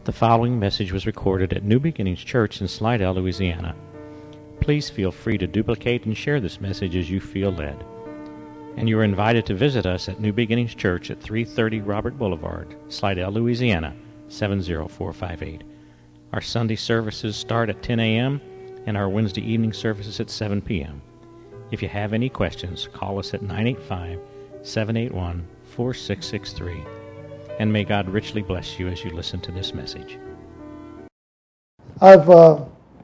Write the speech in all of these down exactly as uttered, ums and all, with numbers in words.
The following message was recorded at New Beginnings Church in Slidell, Louisiana. Please feel free to duplicate and share this message as you feel led. And you are invited to visit us at New Beginnings Church at three thirty Robert Boulevard, Slidell, Louisiana, seven zero four five eight. Our Sunday services start at ten a.m. and our Wednesday evening services at seven p.m. If you have any questions, call us at nine eight five, seven eight one, four six six three. And may God richly bless you as you listen to this message. I've uh,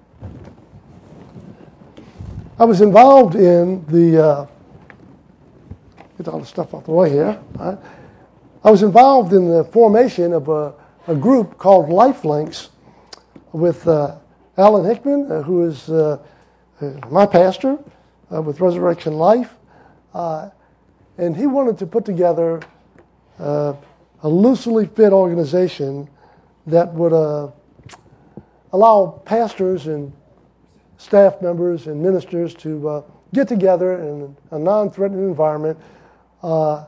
I was involved in the uh, get all the stuff off the way here. Right? I was involved in the formation of a, a group called Lifelinks with uh, Alan Hickman, uh, who is uh, uh, my pastor uh, with Resurrection Life, uh, and he wanted to put together Uh, a loosely fit organization that would uh, allow pastors and staff members and ministers to uh, get together in a non-threatening environment. Uh,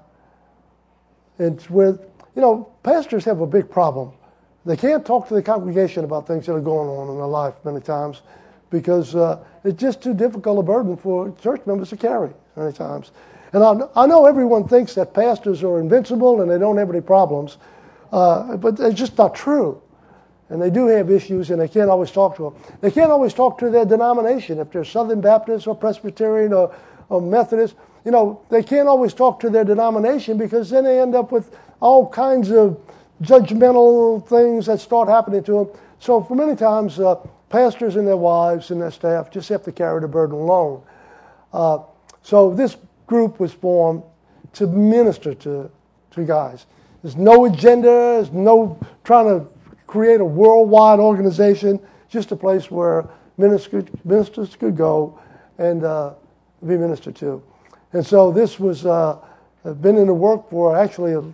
it's where, you know, pastors have a big problem. They can't talk to the congregation about things that are going on in their life many times because uh, it's just too difficult a burden for church members to carry many times. And I, I know everyone thinks that pastors are invincible and they don't have any problems, uh, but it's just not true. And they do have issues, and they can't always talk to them. They can't always talk to their denomination. If they're Southern Baptist or Presbyterian or, or Methodist, you know, they can't always talk to their denomination because then they end up with all kinds of judgmental things that start happening to them. So for many times, uh, pastors and their wives and their staff just have to carry the burden alone. Uh, so this group was formed to minister to, to guys. There's no agenda, there's no trying to create a worldwide organization, just a place where ministers, ministers could go and uh, be ministered to. And so this was, uh, been in the work for actually, a,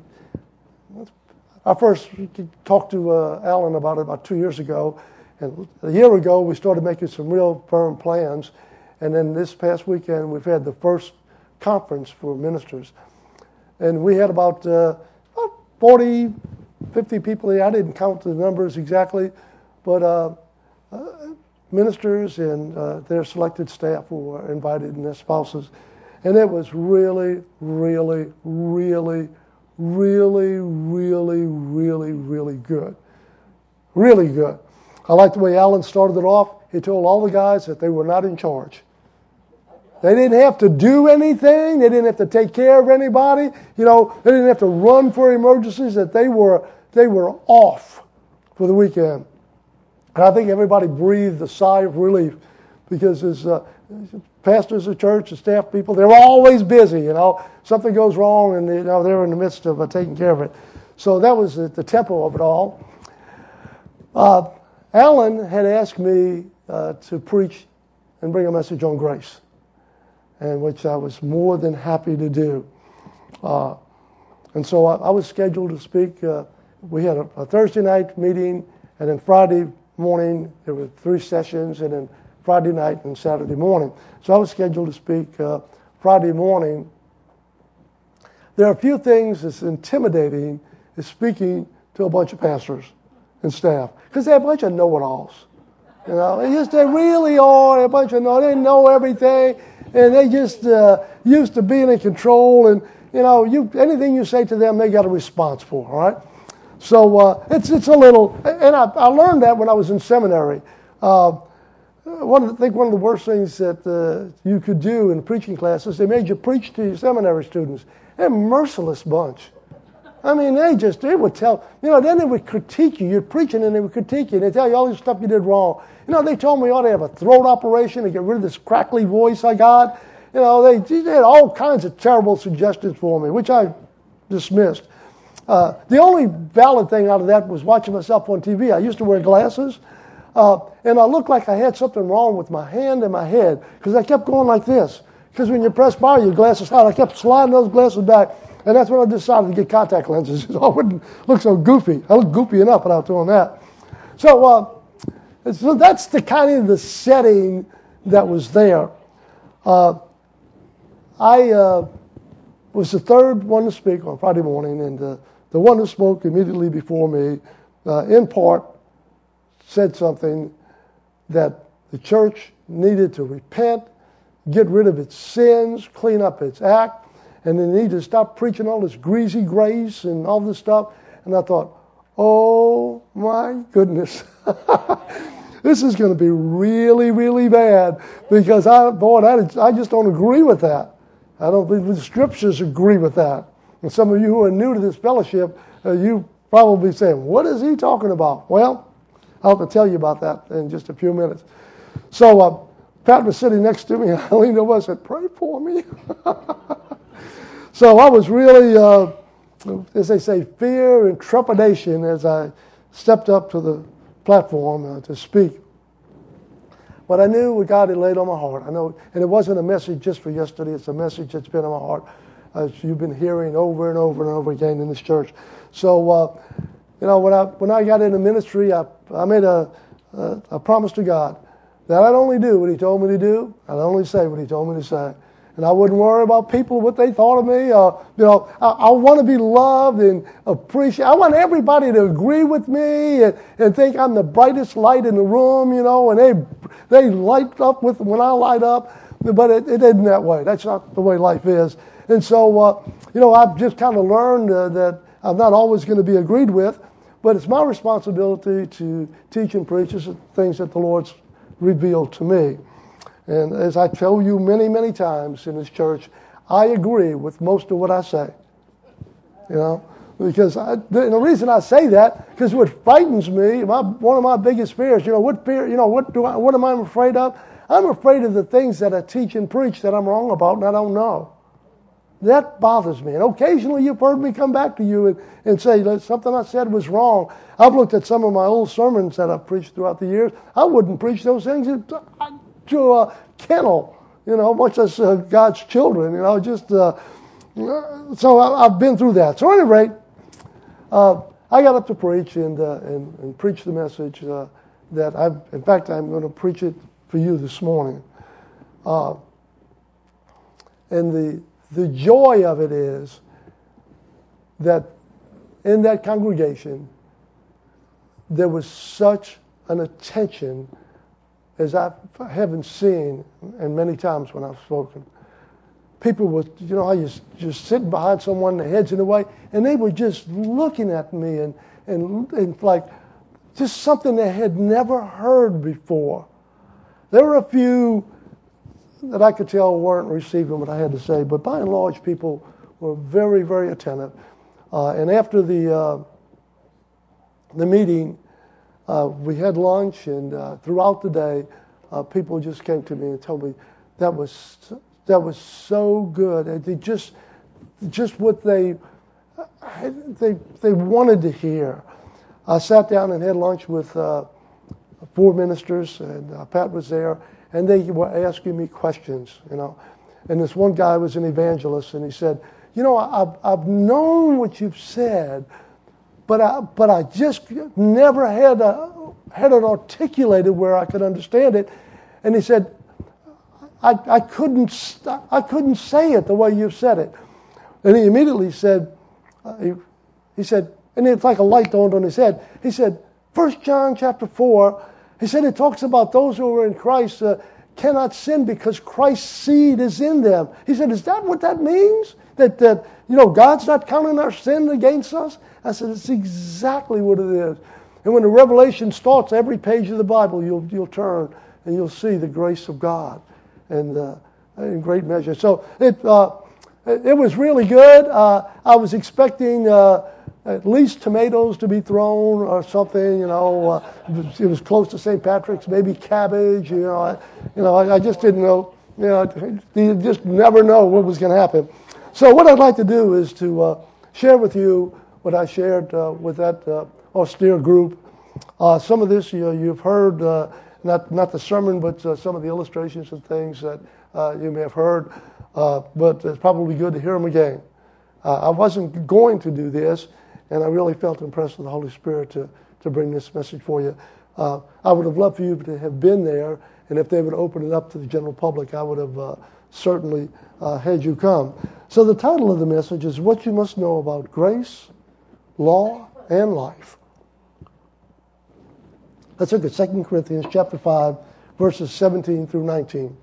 I first talked to uh, Alan about it about two years ago, and a year ago we started making some real firm plans, and then this past weekend we've had the first conference for ministers. And we had about, uh, about forty, fifty people here. I didn't count the numbers exactly, but uh, uh, ministers and uh, their selected staff who were invited and their spouses. And it was really, really, really, really, really, really, really good. Really good. I like the way Alan started it off. He told all the guys that they were not in charge. They didn't have to do anything. They didn't have to take care of anybody. You know, they didn't have to run for emergencies. That they were they were off for the weekend. And I think everybody breathed a sigh of relief because as uh, pastors of church and staff people, they're always busy. You know, something goes wrong, and you know they're in the midst of uh, taking care of it. So that was the, the tempo of it all. Uh, Alan had asked me uh, to preach and bring a message on grace, and which I was more than happy to do. Uh, and so I, I was scheduled to speak. Uh, we had a, a Thursday night meeting, and then Friday morning there were three sessions, and then Friday night and Saturday morning. So I was scheduled to speak uh, Friday morning. There are a few things that's intimidating is speaking to a bunch of pastors and staff, because they're a bunch of know-it-alls. You know, they just they really are a bunch of know. They know everything. And they just uh, used to being in control, and you know, you anything you say to them, they got a response for. All right, so uh, it's it's a little, and I, I learned that when I was in seminary. Uh, one of the, I think one of the worst things that uh, you could do in preaching classes, they made you preach to your seminary students. They're a merciless bunch. I mean, they just they would tell you know. Then they would critique you. You're preaching, and they would critique you. And they tell you all this stuff you did wrong. You know, they told me I ought to have a throat operation to get rid of this crackly voice I got. You know, they, they had all kinds of terrible suggestions for me, which I dismissed. Uh, the only valid thing out of that was watching myself on T V. I used to wear glasses, uh, and I looked like I had something wrong with my hand and my head because I kept going like this. Because when you press by, your glasses out. I kept sliding those glasses back, and that's when I decided to get contact lenses so I wouldn't look so goofy. I looked goofy enough without doing that. So, uh, So that's the kind of the setting that was there. Uh, I uh, was the third one to speak on Friday morning, and uh, the one who spoke immediately before me, uh, in part, said something that the church needed to repent, get rid of its sins, clean up its act, and they needed to stop preaching all this greasy grace and all this stuff. And I thought, oh my goodness, this is going to be really, really bad, because I, boy, I, I just don't agree with that. I don't think the scriptures agree with that. And some of you who are new to this fellowship, uh, you probably saying, what is he talking about? Well, I'll have to tell you about that in just a few minutes. So uh, Pat was sitting next to me, and I leaned over and said, pray for me. So I was really, uh, as they say, fear and trepidation as I stepped up to the platform uh, to speak. But I knew what God had laid on my heart. I know, and it wasn't a message just for yesterday. It's a message that's been on my heart, as you've been hearing over and over and over again in this church. So, uh, you know, when I when I got into ministry, I I made a, a a promise to God that I'd only do what He told me to do. I'd only say what He told me to say. And I wouldn't worry about people, what they thought of me. Uh, you know, I, I want to be loved and appreciated. I want everybody to agree with me and, and think I'm the brightest light in the room, you know, and they they light up with when I light up. But it, it isn't that way. That's not the way life is. And so, uh, you know, I've just kind of learned uh, that I'm not always going to be agreed with, but it's my responsibility to teach and preach the things that the Lord's revealed to me. And as I tell you many, many times in this church, I agree with most of what I say. You know, because I, the, the reason I say that, because what frightens me, my, one of my biggest fears, you know, what fear, you know, what do I, what am I afraid of? I'm afraid of the things that I teach and preach that I'm wrong about and I don't know. That bothers me. And occasionally you've heard me come back to you and, and say that something I said was wrong. I've looked at some of my old sermons that I've preached throughout the years. I wouldn't preach those things to a kennel, you know, much as uh, God's children, you know, just, uh, so I, I've been through that. So at any rate, uh, I got up to preach and, uh, and, and preach the message uh, that I've, in fact, I'm going to preach it for you this morning. Uh, and the The joy of it is that in that congregation, there was such an attention as I haven't seen, and many times when I've spoken. People were, you know how you just sitting behind someone, their head's in the way, and they were just looking at me and, and, and like just something they had never heard before. There were a few that I could tell weren't receiving what I had to say, but by and large, people were very, very attentive. Uh, and after the uh, the meeting, uh, we had lunch, and uh, throughout the day, uh, people just came to me and told me that was that was so good. And they just just what they they they wanted to hear. I sat down and had lunch with uh, four ministers, and uh, Pat was there. And they were asking me questions, you know. And this one guy was an evangelist, and he said, you know, I've, I've known what you've said, but I, but I just never had, a, had it articulated where I could understand it. And he said, I, I, couldn't, I couldn't say it the way you've said it. And he immediately said, uh, he, he said, and it's like a light dawned on his head. He said, First John chapter four, he said it talks about those who are in Christ uh, cannot sin because Christ's seed is in them. He said, is that what that means? That, that you know, God's not counting our sin against us? I said, it's exactly what it is. And when the revelation starts, every page of the Bible, you'll you'll turn and you'll see the grace of God and uh, in great measure. So it uh, it was really good. Uh, I was expecting uh, at least tomatoes to be thrown or something, you know. Uh, it was close to Saint Patrick's, maybe cabbage, you know. I, you know, I, I just didn't know. You know, you just never know what was going to happen. So what I'd like to do is to uh, share with you what I shared uh, with that uh, austere group. Uh, some of this you, you've heard, uh, not not the sermon, but uh, some of the illustrations and things that uh, you may have heard. Uh, but it's probably good to hear them again. Uh, I wasn't going to do this, and I really felt impressed with the Holy Spirit to, to bring this message for you. Uh, I would have loved for you to have been there, and if they would open it up to the general public, I would have uh, certainly uh, had you come. So the title of the message is What You Must Know About Grace, Law, and Life. Let's look at Second Corinthians chapter five, verses seventeen through nineteen.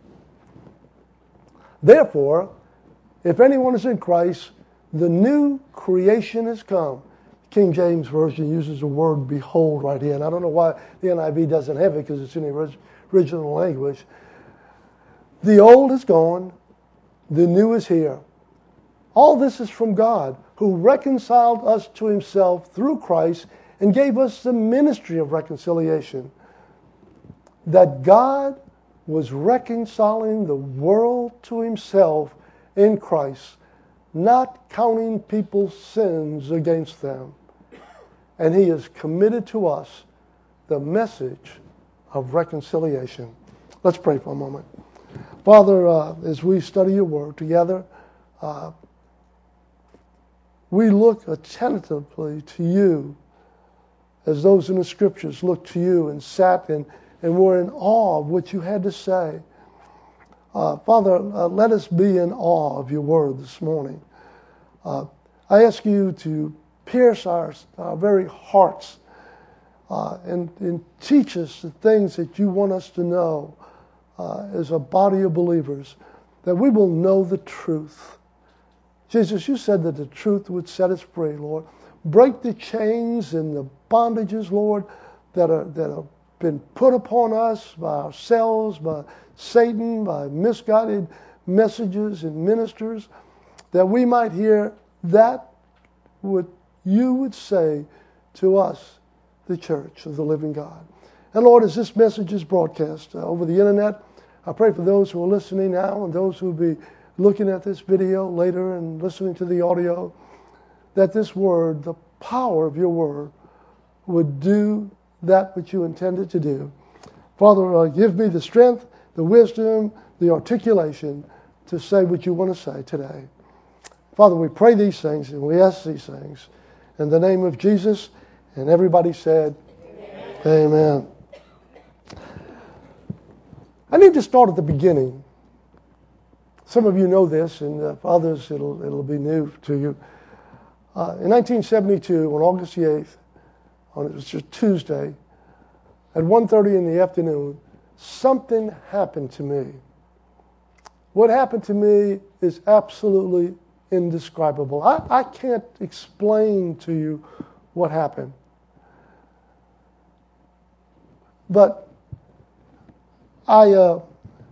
Therefore, if anyone is in Christ, the new creation has come. King James Version uses the word behold right here. And I don't know why the N I V doesn't have it, because it's in the original language. The old is gone, the new is here. All this is from God, who reconciled us to himself through Christ and gave us the ministry of reconciliation. That God was reconciling the world to himself in Christ, not counting people's sins against them. And he has committed to us the message of reconciliation. Let's pray for a moment. Father, uh, as we study your word together, uh, we look attentively to you as those in the scriptures looked to you and sat and, and were in awe of what you had to say. Uh, Father, uh, let us be in awe of your word this morning. Uh, I ask you to pierce our, our very hearts uh, and, and teach us the things that you want us to know uh, as a body of believers, that we will know the truth. Jesus, you said that the truth would set us free, Lord. Break the chains and the bondages, Lord, that are that have been put upon us by ourselves, by Satan, by misguided messages and ministers, that we might hear that what you would say to us, the church of the living God. And Lord, as this message is broadcast uh, over the internet, I pray for those who are listening now and those who will be looking at this video later and listening to the audio, that this word, the power of your word, would do that which you intended to do. Father, uh, give me the strength, the wisdom, the articulation to say what you want to say today. Father, we pray these things and we ask these things in the name of Jesus. And everybody said, Amen. Amen. I need to start at the beginning. Some of you know this, and uh, for others it'll, it'll be new to you. Uh, in nineteen seventy-two, on August the eighth, on it was just Tuesday, at one thirty in the afternoon, something happened to me. What happened to me is absolutely indescribable. I, I can't explain to you what happened. But I, uh,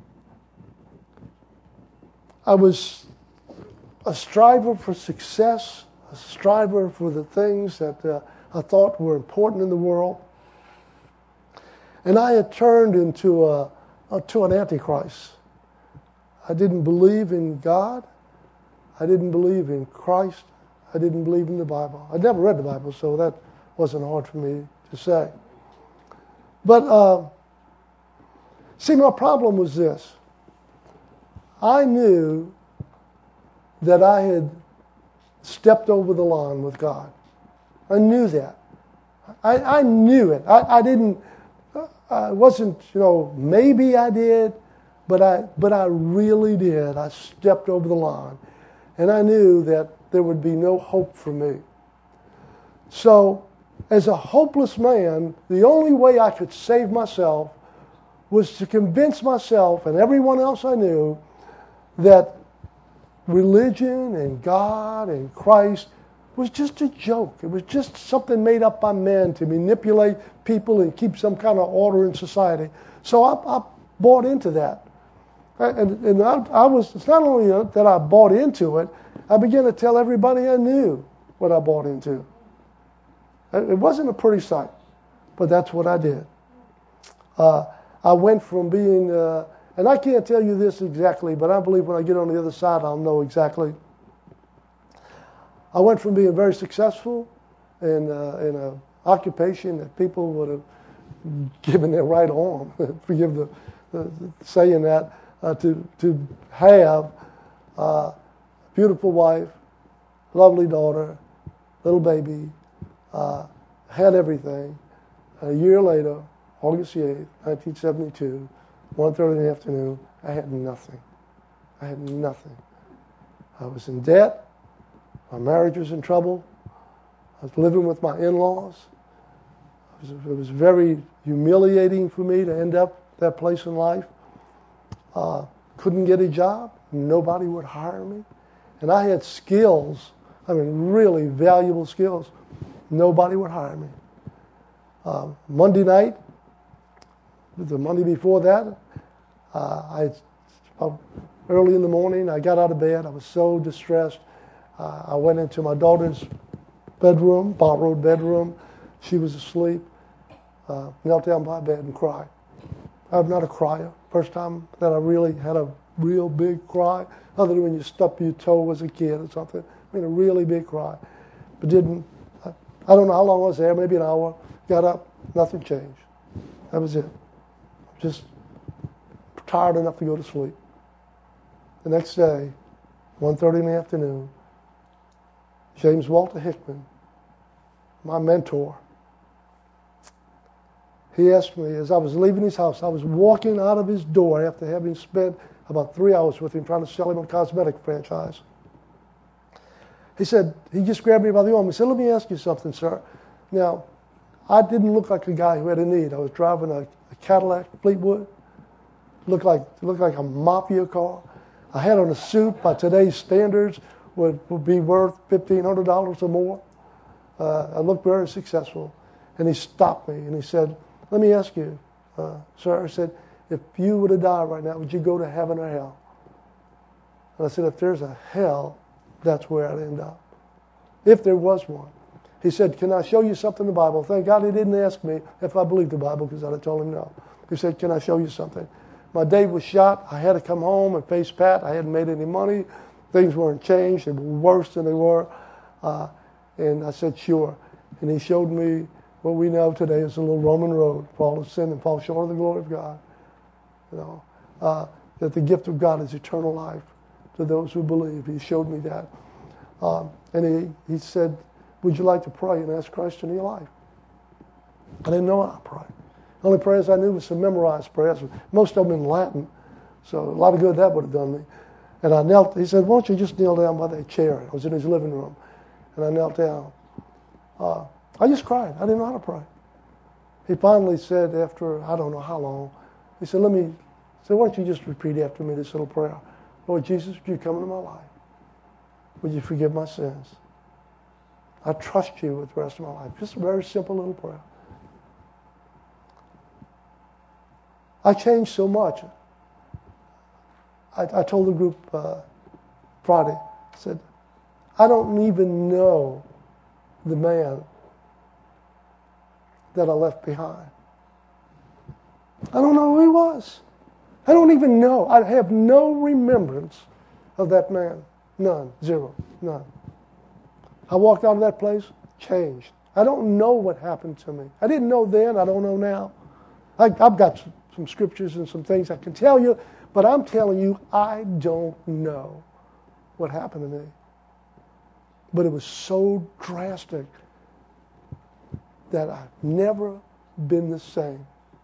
I was a striver for success, a striver for the things that uh, I thought were important in the world. And I had turned into a, a, to an antichrist. I didn't believe in God. I didn't believe in Christ. I didn't believe in the Bible. I'd never read the Bible, so that wasn't hard for me to say. But, uh, see, my problem was this. I knew that I had stepped over the line with God. I knew that. I, I knew it. I, I didn't, I wasn't, you know, maybe I did, but I, but I really did. I stepped over the line. And I knew that there would be no hope for me. So, as a hopeless man, the only way I could save myself was to convince myself and everyone else I knew that religion and God and Christ was just a joke. It was just something made up by men to manipulate people and keep some kind of order in society. So I, I bought into that. And, and I, I was, it's not only that I bought into it, I began to tell everybody I knew what I bought into. It wasn't a pretty sight, but that's what I did. Uh, I went from being, uh, and I can't tell you this exactly, but I believe when I get on the other side, I'll know exactly. I went from being very successful in, uh, in an occupation that people would have given their right arm, forgive the, the saying that, uh, to, to have a beautiful wife, lovely daughter, little baby, uh, had everything. A year later, August the eighth, nineteen seventy-two, one thirty in the afternoon, I had nothing. I had nothing. I was in debt. My marriage was in trouble. I was living with my in-laws. It was, it was very humiliating for me to end up that place in life. Uh, couldn't get a job. Nobody would hire me. And I had skills, I mean, really valuable skills. Nobody would hire me. Uh, Monday night, the Monday before that, uh, I about early in the morning, I got out of bed. I was so distressed. Uh, I went into my daughter's bedroom, borrowed bedroom. She was asleep. Uh, knelt down by bed and cried. I'm not a crier. First time that I really had a real big cry, other than when you stubbed your toe as a kid or something. I mean, a really big cry. But didn't, I, I don't know how long I was there, maybe an hour. Got up, nothing changed. That was it. Just tired enough to go to sleep. The next day, one thirty in the afternoon, James Walter Hickman, my mentor, he asked me as I was leaving his house, I was walking out of his door after having spent about three hours with him trying to sell him a cosmetic franchise. He said, he just grabbed me by the arm. He said, let me ask you something, sir. Now, I didn't look like a guy who had a need. I was driving a, a Cadillac Fleetwood. Looked like, looked like a mafia car. I had on a suit by today's standards would, would be worth fifteen hundred dollars or more. Uh, I looked very successful. And he stopped me and he said, let me ask you, uh, sir, he said, if you were to die right now, would you go to heaven or hell? And I said, if there's a hell, that's where I'd end up. If there was one. He said, can I show you something in the Bible? Thank God he didn't ask me if I believed the Bible, because I'd have told him no. He said, can I show you something? My Dave was shot. I had to come home and face Pat. I hadn't made any money. Things weren't changed. They were worse than they were. Uh, and I said, sure. And he showed me what we know today is a little Roman road for all of sin and fall short of the glory of God. You know, uh, that the gift of God is eternal life to those who believe. He showed me that. Um, and he, he said, would you like to pray and ask Christ into your life? I didn't know how to pray. The only prayers I knew was some memorized prayers, most of them in Latin. So a lot of good that would have done me. And I knelt, he said, why don't you just kneel down by that chair? I was in his living room. And I knelt down. Uh, I just cried. I didn't know how to pray. He finally said after, I don't know how long, he said, let me, he said, why don't you just repeat after me this little prayer? Lord Jesus, would you come into my life? Would you forgive my sins? I trust you with the rest of my life. Just a very simple little prayer. I changed so much. I, I told the group uh, Friday, I said, I don't even know the man that I left behind. I don't know who he was. I don't even know. I have no remembrance of that man. None. Zero. None. I walked out of that place, changed. I don't know what happened to me. I didn't know then. I don't know now. I, I've got some, some scriptures and some things I can tell you, but I'm telling you, I don't know what happened to me. But it was so drastic that I've never been the same.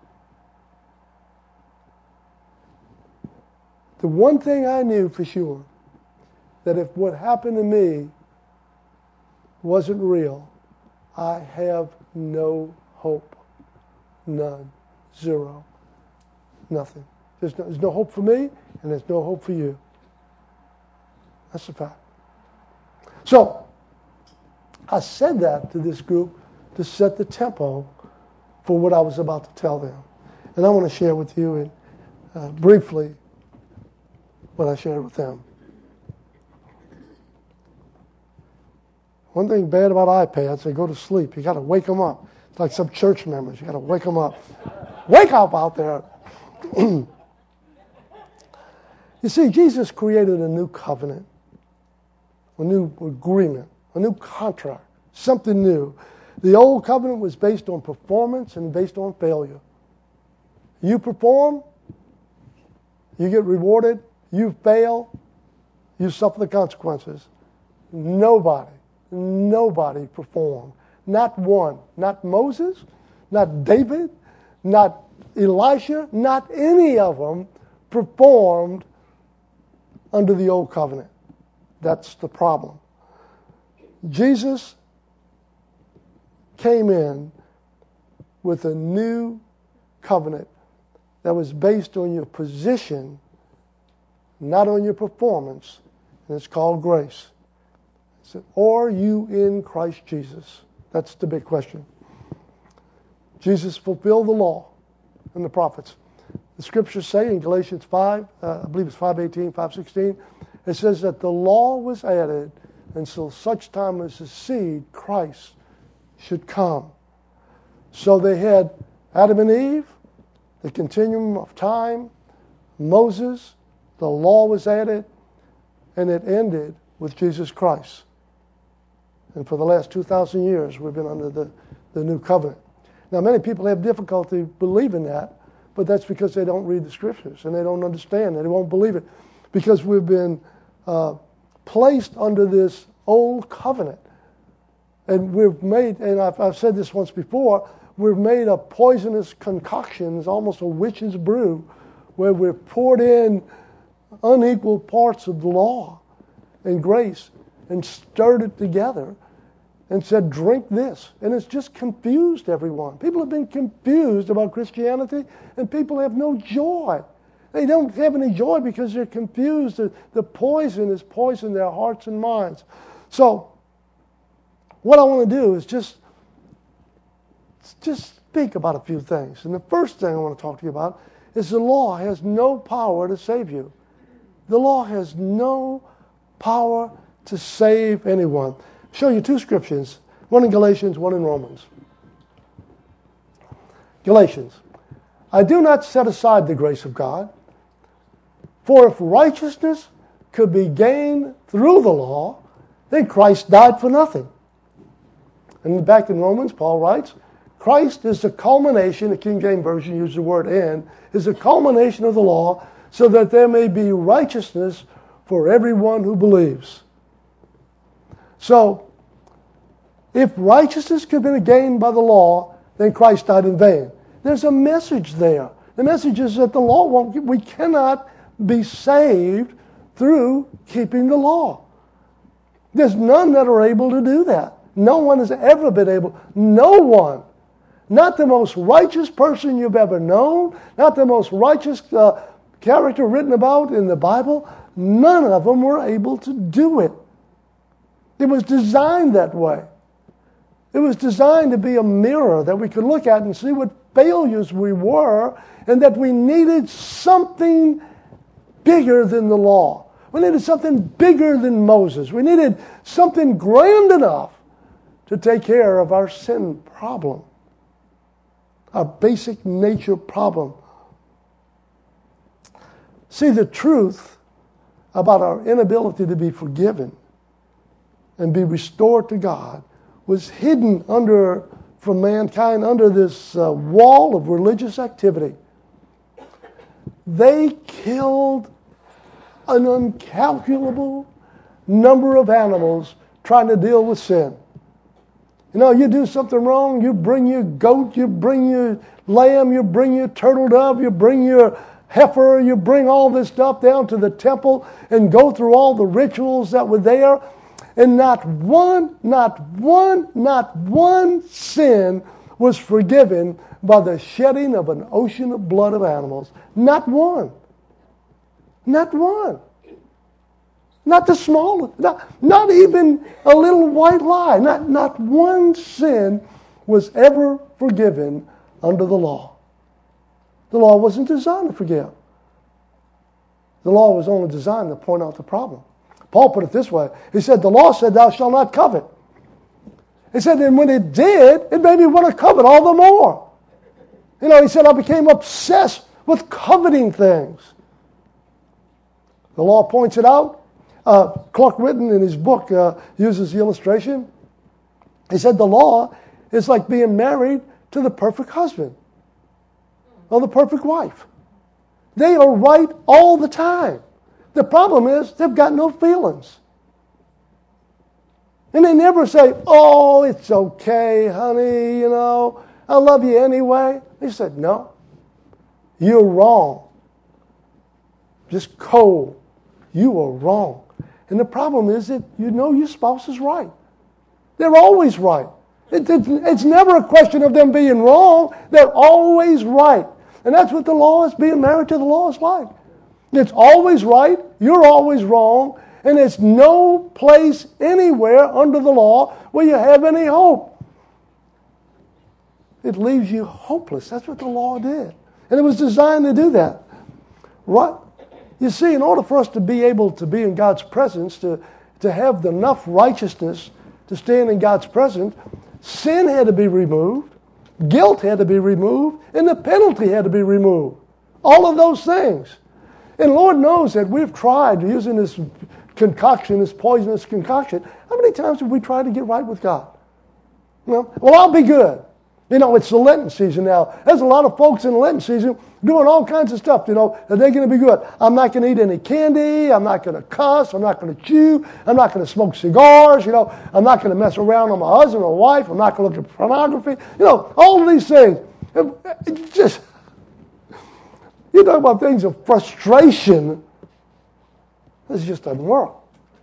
The one thing I knew for sure, that if what happened to me wasn't real, I have no hope. None. Zero. Nothing. There's no, there's no hope for me, and there's no hope for you. That's a fact. So, I said that to this group to set the tempo for what I was about to tell them. And I want to share with you in, uh, briefly what I shared with them. One thing bad about iPads, they go to sleep. You got to wake them up. It's like some church members. You got to wake them up. Wake up out there. You see, Jesus created a new covenant, a new agreement, a new contract, something new. The old covenant was based on performance and based on failure. You perform, you get rewarded. You fail, you suffer the consequences. Nobody, nobody performed. Not one. Not Moses, not David, not Elisha, not any of them performed under the old covenant. That's the problem. Jesus came in with a new covenant that was based on your position, not on your performance, and it's called grace. It said, "Are you in Christ Jesus?" That's the big question. Jesus fulfilled the law and the prophets. The scriptures say in Galatians five, uh, I believe it's five eighteen, five sixteen, it says that the law was added until such time as the seed, Christ, should come. So they had Adam and Eve, the continuum of time, Moses, the law was added, and it ended with Jesus Christ. And for the last two thousand years, we've been under the, the new covenant. Now, many people have difficulty believing that, but that's because they don't read the scriptures and they don't understand it. They won't believe it because we've been uh, placed under this old covenant. And we've made, and I've, I've said this once before, we've made a poisonous concoction, it's almost a witch's brew, where we've poured in unequal parts of the law and grace and stirred it together and said, drink this. And it's just confused everyone. People have been confused about Christianity, and people have no joy. They don't have any joy because they're confused. The, the poison has poisoned their hearts and minds. So, what I want to do is just, just speak about a few things. And the first thing I want to talk to you about is the law has no power to save you. The law has no power to save anyone. I'll show you two scriptures, one in Galatians, one in Romans. Galatians. I do not set aside the grace of God, for if righteousness could be gained through the law, then Christ died for nothing. And back in Romans, Paul writes, Christ is the culmination, the King James Version uses the word "and," is the culmination of the law, so that there may be righteousness for everyone who believes. So, if righteousness could be gained by the law, then Christ died in vain. There's a message there. The message is that the law won't, we cannot be saved through keeping the law. There's none that are able to do that. No one has ever been able, no one, not the most righteous person you've ever known, not the most righteous uh, character written about in the Bible, none of them were able to do it. It was designed that way. It was designed to be a mirror that we could look at and see what failures we were, and that we needed something bigger than the law. We needed something bigger than Moses. We needed something grand enough to take care of our sin problem, our basic nature problem. See, the truth about our inability to be forgiven and be restored to God was hidden under, from mankind, under this uh, wall of religious activity. They killed an incalculable number of animals trying to deal with sin. You know, you do something wrong, you bring your goat, you bring your lamb, you bring your turtle dove, you bring your heifer, you bring all this stuff down to the temple and go through all the rituals that were there. And not one, not one, not one sin was forgiven by the shedding of an ocean of blood of animals. Not one. Not one. Not the smallest. Not, not even a little white lie. Not, not one sin was ever forgiven under the law. The law wasn't designed to forgive. The law was only designed to point out the problem. Paul put it this way. He said, the law said, thou shalt not covet. He said, and when it did, it made me want to covet all the more. You know, he said, I became obsessed with coveting things. The law points it out. Uh, Clark Whitten, in his book, uh, uses the illustration. He said, the law is like being married to the perfect husband or the perfect wife. They are right all the time. The problem is they've got no feelings. And they never say, oh, it's okay, honey, you know, I love you anyway. They said, no, you're wrong. Just cold. You are wrong. And the problem is that you know your spouse is right. They're always right. It, it, it's never a question of them being wrong. They're always right. And that's what the law is, being married to the law is like. It's always right, you're always wrong, and there's no place anywhere under the law where you have any hope. It leaves you hopeless. That's what the law did. And it was designed to do that. Right? You see, in order for us to be able to be in God's presence, to, to have enough righteousness to stand in God's presence, sin had to be removed, guilt had to be removed, and the penalty had to be removed. All of those things. And Lord knows that we've tried using this concoction, this poisonous concoction. How many times have we tried to get right with God? You know, well, I'll be good. You know, it's the Lenten season now. There's a lot of folks in the Lenten season doing all kinds of stuff, you know, that they're going to be good. I'm not going to eat any candy. I'm not going to cuss. I'm not going to chew. I'm not going to smoke cigars. You know, I'm not going to mess around with my husband or wife. I'm not going to look at pornography. You know, all of these things. It just... You talk about things of frustration. This just doesn't work.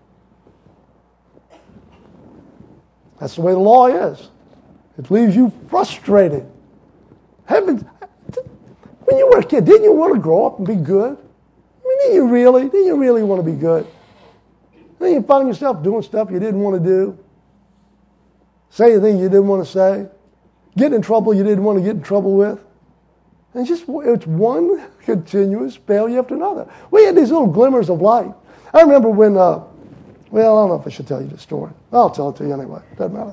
That's the way the law is. It leaves you frustrated. Heavens, when you were a kid, didn't you want to grow up and be good? I mean, didn't you really? Didn't you really want to be good? Then you find yourself doing stuff you didn't want to do. Saying things you didn't want to say. Getting in trouble you didn't want to get in trouble with. And just it's one continuous failure after another. We had these little glimmers of light. I remember when, uh, well, I don't know if I should tell you this story. I'll tell it to you anyway. Doesn't matter.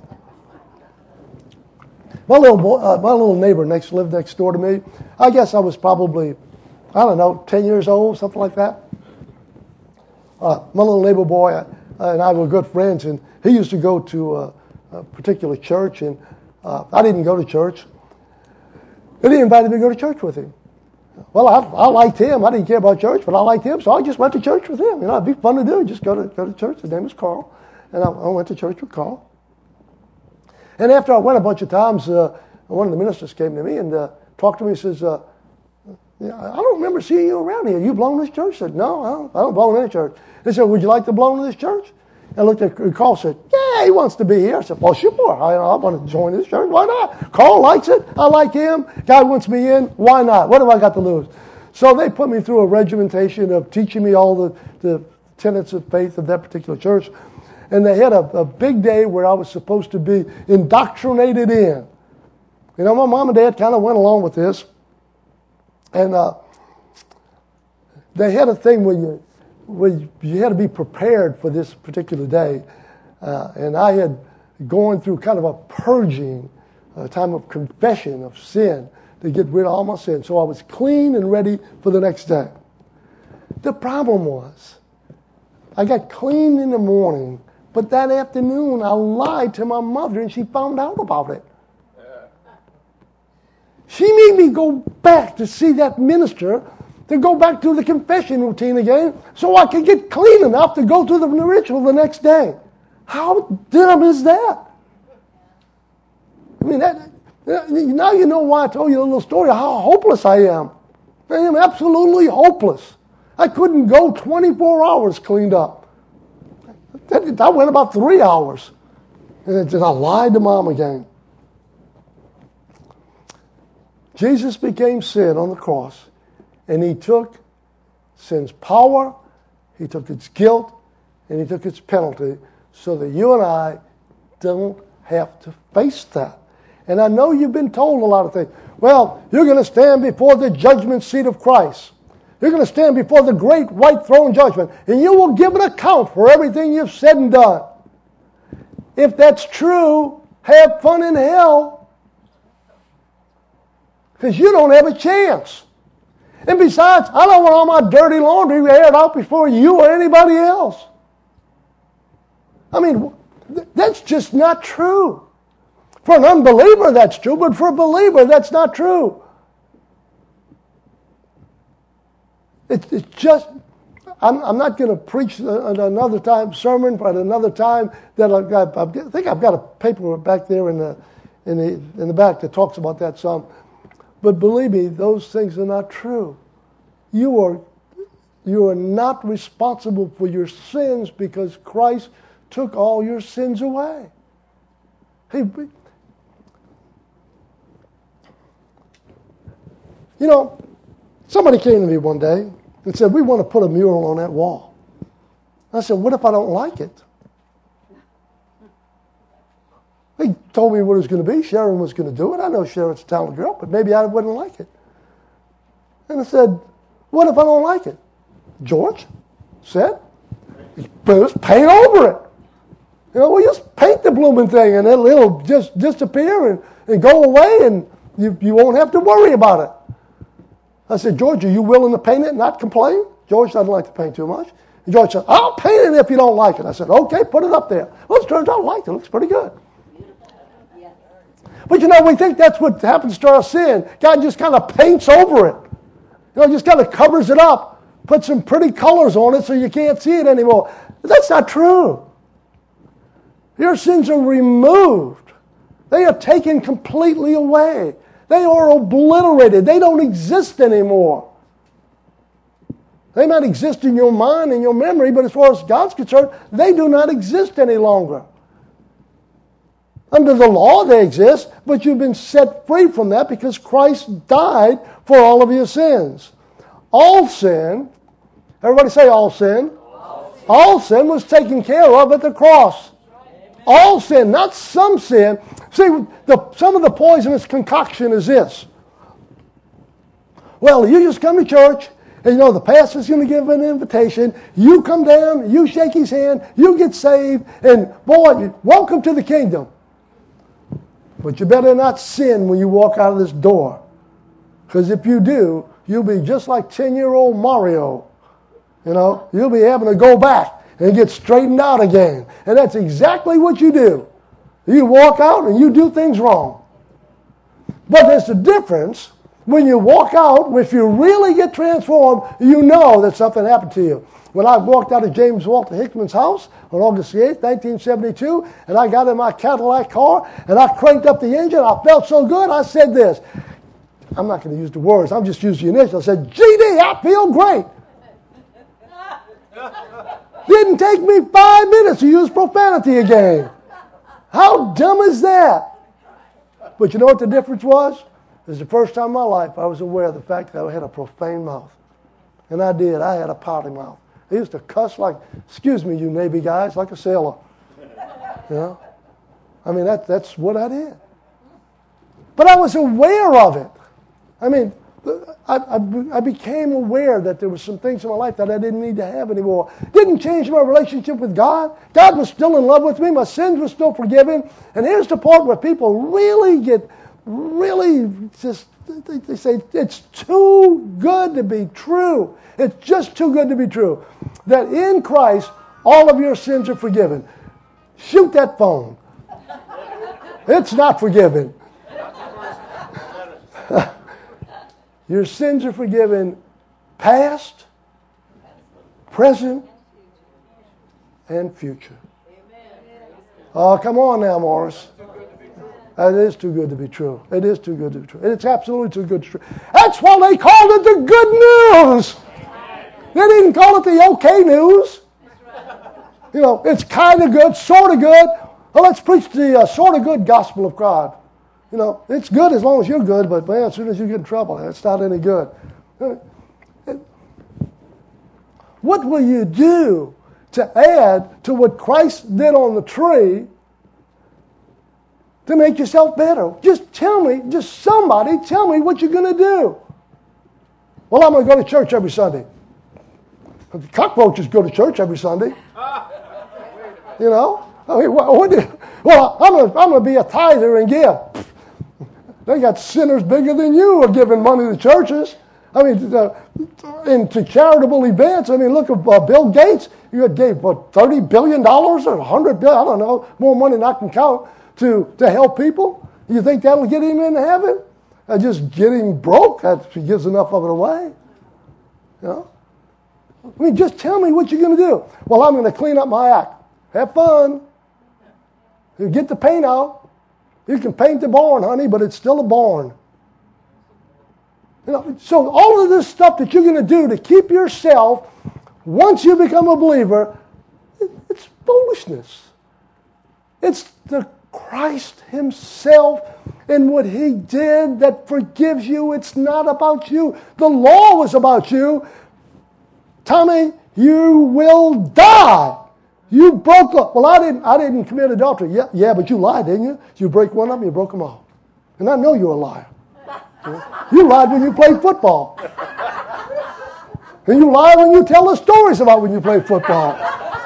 My little boy, uh, my little neighbor next lived next door to me. I guess I was probably, I don't know, ten years old, something like that. Uh, my little neighbor boy uh, and I were good friends, and he used to go to uh, a particular church, and uh, I didn't go to church. And he invited me to go to church with him. Well, I, I liked him. I didn't care about church, but I liked him, so I just went to church with him. You know, it'd be fun to do. Just go to go to church. His name was Carl, and I, I went to church with Carl. And after I went a bunch of times, uh, one of the ministers came to me and uh, talked to me. He says, uh, yeah, "I don't remember seeing you around here. You belong to this church?" I said, "No, I don't, I don't belong to any church." He said, "Would you like to belong to this church?" I looked at Carl and said, "Yeah, he wants to be here." I said, "Well, sure. I, I want to join this church. Why not? Carl likes it. I like him. God wants me in. Why not? What have I got to lose?" So they put me through a regimentation of teaching me all the, the tenets of faith of that particular church. And they had a, a big day where I was supposed to be indoctrinated in. You know, my mom and dad kind of went along with this. And uh, they had a thing where you, where you, you had to be prepared for this particular day. Uh, and I had gone through kind of a purging, a time of confession of sin to get rid of all my sin. So I was clean and ready for the next day. The problem was, I got clean in the morning, but that afternoon I lied to my mother and she found out about it. She made me go back to see that minister, to go back to the confession routine again, so I could get clean enough to go to the ritual the next day. How dumb is that? I mean, that, now you know why I told you a little story, how hopeless I am. I am absolutely hopeless. I couldn't go twenty-four hours cleaned up. I went about three hours. And then I lied to mom again. Jesus became sin on the cross, and he took sin's power, he took its guilt, and he took its penalty, so that you and I don't have to face that. And I know you've been told a lot of things. Well, you're going to stand before the judgment seat of Christ. You're going to stand before the great white throne judgment, and you will give an account for everything you've said and done. If that's true, have fun in hell, because you don't have a chance. And besides, I don't want all my dirty laundry aired out before you or anybody else. I mean, that's just not true. For an unbeliever, that's true, but for a believer, that's not true. It, it's just, I'm, I'm not going to preach another time sermon, but another time that I've got, I think I've got a paper back there in the, in the, in the back that talks about that some. But believe me, those things are not true. You are, you are not responsible for your sins because Christ took all your sins away. He, You know, somebody came to me one day and said, we want to put a mural on that wall. I said, what if I don't like it? They told me what it was going to be. Sharon was going to do it. I know Sharon's a talented girl, but maybe I wouldn't like it. And I said, what if I don't like it? George said, just paint over it. You know, we just paint the blooming thing and it'll, it'll just disappear and, and go away and you, you won't have to worry about it. I said, George, are you willing to paint it and not complain? George doesn't like to paint too much. And George said, I'll paint it if you don't like it. I said, okay, put it up there. Well, it turns out I liked it. It looks pretty good. But you know, we think that's what happens to our sin. God just kind of paints over it. You know, just kind of covers it up. Puts some pretty colors on it so you can't see it anymore. But that's not true. Your sins are removed. They are taken completely away. They are obliterated. They don't exist anymore. They might exist in your mind and your memory, but as far as God's concerned, they do not exist any longer. Under the law, they exist, but you've been set free from that because Christ died for all of your sins. All sin, everybody say all sin. All sin, all sin was taken care of at the cross. Amen. All sin, not some sin. See, the, some of the poisonous concoction is this. Well, you just come to church, and you know the pastor's going to give an invitation. You come down, you shake his hand, you get saved, and boy, welcome to the kingdom. But you better not sin when you walk out of this door. Because if you do, you'll be just like ten-year-old Mario. You know, you'll be having to go back and get straightened out again. And that's exactly what you do. You walk out and you do things wrong. But there's a difference when you walk out. If you really get transformed, you know that something happened to you. When I walked out of James Walter Hickman's house on August the eighth, nineteen seventy-two, and I got in my Cadillac car, and I cranked up the engine, I felt so good, I said this. I'm not going to use the words, I'm just using the initials. I said, G D, I feel great. Didn't take me five minutes to use profanity again. How dumb is that? But you know what the difference was? It was the first time in my life I was aware of the fact that I had a profane mouth. And I did. I had a pouty mouth. I used to cuss like, excuse me, you Navy guys, like a sailor. You know? I mean, that, that's what I did. But I was aware of it. I mean, I, I, I became aware that there were some things in my life that I didn't need to have anymore. Didn't change my relationship with God. God was still in love with me. My sins were still forgiven. And here's the part where people really get, really just, they, they say, it's too good to be true. It's just too good to be true. That in Christ, all of your sins are forgiven. Shoot that phone. It's not forgiven. Your sins are forgiven past, present, and future. Oh, come on now, Morris. It is too good to be true. It is too good to be true. It's absolutely too good to be true. That's why they called it the good news. They didn't call it the okay news. You know, it's kind of good, sort of good. Well, let's preach the uh, sort of good gospel of God. You know, it's good as long as you're good, but man, as soon as you get in trouble, it's not any good. What will you do to add to what Christ did on the tree to make yourself better? Just tell me, just somebody tell me what you're going to do. Well, I'm going to go to church every Sunday. The cockroaches go to church every Sunday. You know? I mean, what, what do you, well, I'm going to I'm going to be a tither and give. They got sinners bigger than you are giving money to churches. I mean, uh, into charitable events. I mean, look at uh, Bill Gates. You gave, what, thirty billion dollars or one hundred billion dollars? I don't know. More money than I can count to, to help people. You think that'll get him into heaven? Uh, just getting broke, that he gives enough of it away. You know? I mean, just tell me what you're going to do. Well, I'm going to clean up my act. Have fun. You get the paint out. You can paint the barn, honey, but it's still a barn. You know, so all of this stuff that you're going to do to keep yourself, once you become a believer, it's foolishness. It's the Christ himself in what He did that forgives you. It's not about you. The law was about you. Tommy, you will die. You broke up. Well, I didn't I didn't commit adultery. Yeah, yeah, but you lied, didn't you? You break one of them, you broke them all. And I know you're a liar. You lied when you played football. And you lie when you tell us stories about when you played football.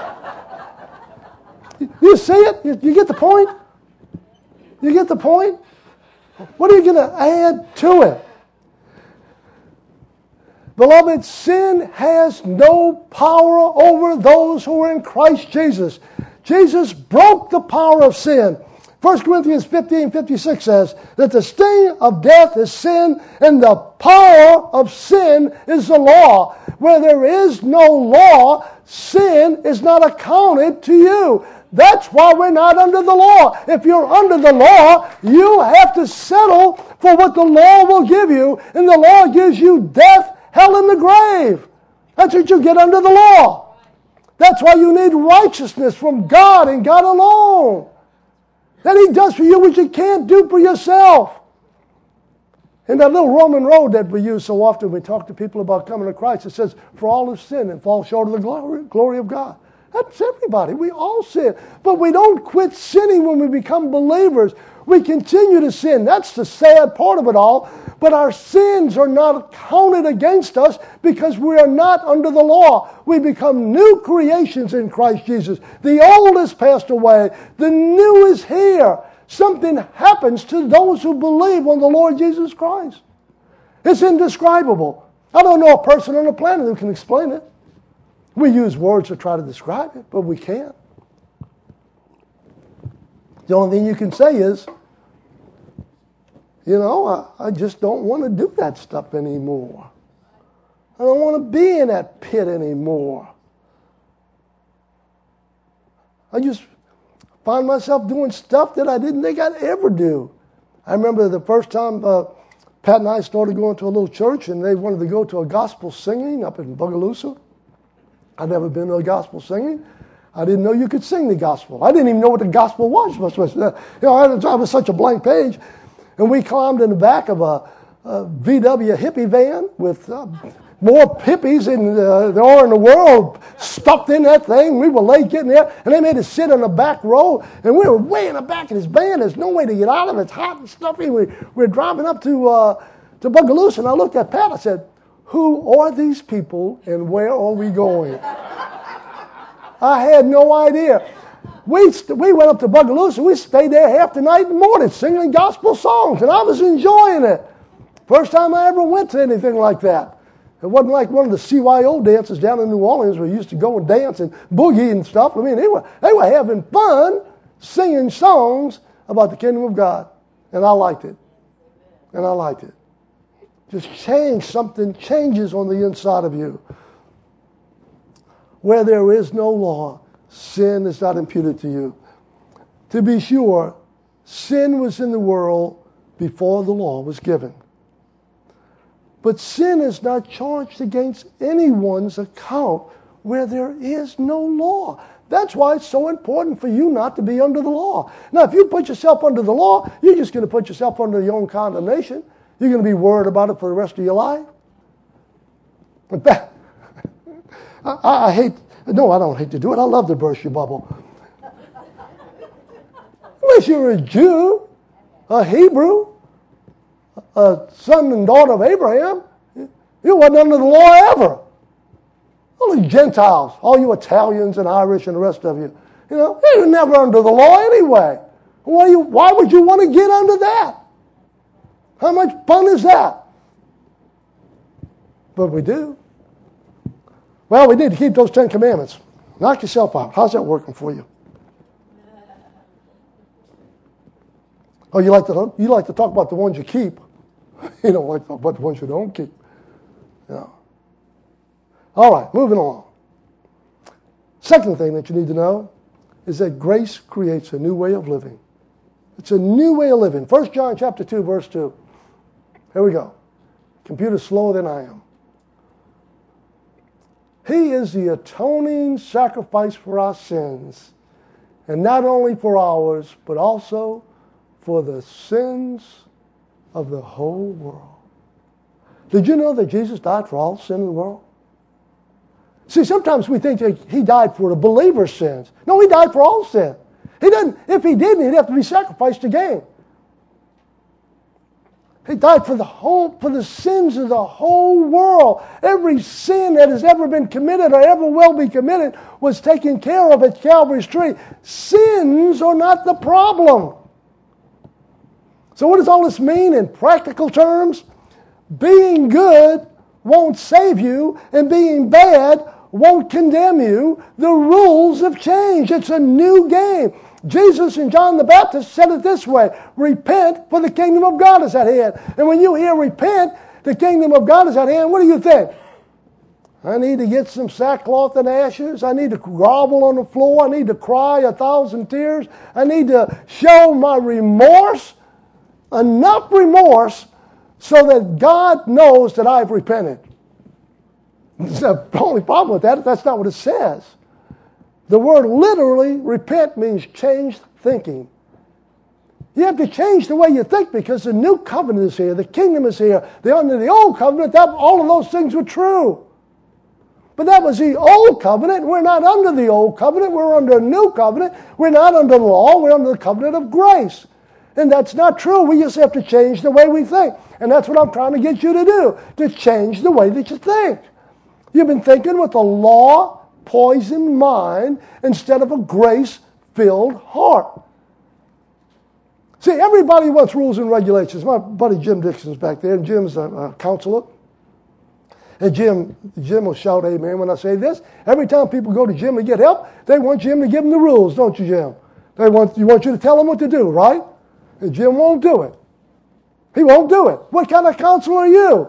You see it? You, you get the point? You get the point? What are you going to add to it? Beloved, sin has no power over those who are in Christ Jesus. Jesus broke the power of sin. First Corinthians fifteen fifty-six says that the sting of death is sin, and the power of sin is the law. Where there is no law, sin is not accounted to you. That's why we're not under the law. If you're under the law, you have to settle for what the law will give you, and the law gives you death, hell, and the grave. That's what you get under the law. That's why you need righteousness from God and God alone. That He does for you what you can't do for yourself. In that little Roman road that we use so often, we talk to people about coming to Christ. It says, for all have sinned and fall short of the glory, glory of God. That's everybody. We all sin. But we don't quit sinning when we become believers. We continue to sin. That's the sad part of it all. But our sins are not counted against us because we are not under the law. We become new creations in Christ Jesus. The old has passed away. The new is here. Something happens to those who believe on the Lord Jesus Christ. It's indescribable. I don't know a person on the planet who can explain it. We use words to try to describe it, but we can't. The only thing you can say is, you know, I, I just don't want to do that stuff anymore. I don't want to be in that pit anymore. I just find myself doing stuff that I didn't think I'd ever do. I remember the first time uh, Pat and I started going to a little church, and they wanted to go to a gospel singing up in Bogalusa. I'd never been to a gospel singing. I didn't know you could sing the gospel. I didn't even know what the gospel was. You know, I was such a blank page. And we climbed in the back of a, a V W hippie van with uh, more hippies than uh, there are in the world stuffed in that thing. We were late getting there, and they made us sit on the back row, and we were way in the back of this van. There's no way to get out of it. It's hot and stuffy. We, we were driving up to uh, to Bogalusa, and I looked at Pat. I said, who are these people, and where are we going? I had no idea. We st- we went up to Bogalusa. We stayed there half the night and morning singing gospel songs, and I was enjoying it. First time I ever went to anything like that. It wasn't like one of the C Y O dances down in New Orleans where you used to go and dance and boogie and stuff. I mean, they were they were having fun singing songs about the kingdom of God, and I liked it. And I liked it. Just change something changes on the inside of you. Where there is no law, sin is not imputed to you. To be sure, sin was in the world before the law was given. But sin is not charged against anyone's account where there is no law. That's why it's so important for you not to be under the law. Now, if you put yourself under the law, you're just going to put yourself under your own condemnation. You're going to be worried about it for the rest of your life. In fact, I, I hate, no, I don't hate to do it. I love to burst your bubble. Unless you're a Jew, a Hebrew, a son and daughter of Abraham, you wasn't under the law ever. All the Gentiles, all you Italians and Irish and the rest of you, you know, you were never under the law anyway. Why, you, why would you want to get under that? How much fun is that? But we do. Well, we need to keep those Ten Commandments. Knock yourself out. How's that working for you? Oh, you like to you like to talk about the ones you keep. You don't like to talk about the ones you don't keep. Yeah. All right, moving on. Second thing that you need to know is that grace creates a new way of living. It's a new way of living. First John chapter two, verse two. Here we go. Computer's slower than I am. He is the atoning sacrifice for our sins, and not only for ours, but also for the sins of the whole world. Did you know that Jesus died for all sin in the world? See, sometimes we think that he died for the believer's sins. No, he died for all sin. He didn't. If he didn't, he'd have to be sacrificed again. He died for the whole, for the sins of the whole world. Every sin that has ever been committed or ever will be committed was taken care of at Calvary's tree. Sins are not the problem. So what does all this mean in practical terms? Being good won't save you, and being bad won't condemn you. The rules have changed. It's a new game. Jesus and John the Baptist said it this way: repent, for the kingdom of God is at hand. And when you hear repent, the kingdom of God is at hand, what do you think? I need to get some sackcloth and ashes. I need to grovel on the floor. I need to cry a thousand tears. I need to show my remorse, enough remorse, so that God knows that I've repented. The only problem with that is that's not what it says. The word literally, repent, means changed thinking. You have to change the way you think because the new covenant is here. The kingdom is here. The, under the old covenant, that, all of those things were true. But that was the old covenant. We're not under the old covenant. We're under a new covenant. We're not under the law. We're under the covenant of grace. And that's not true. We just have to change the way we think. And that's what I'm trying to get you to do, to change the way that you think. You've been thinking with a law-poisoned mind instead of a grace-filled heart. See, everybody wants rules and regulations. My buddy Jim Dixon's back there, and Jim's a, a counselor. And Jim, Jim will shout amen when I say this. Every time people go to Jim to get help, they want Jim to give them the rules, don't you, Jim? They want, you want you to tell them what to do, right? And Jim won't do it. He won't do it. What kind of counselor are you?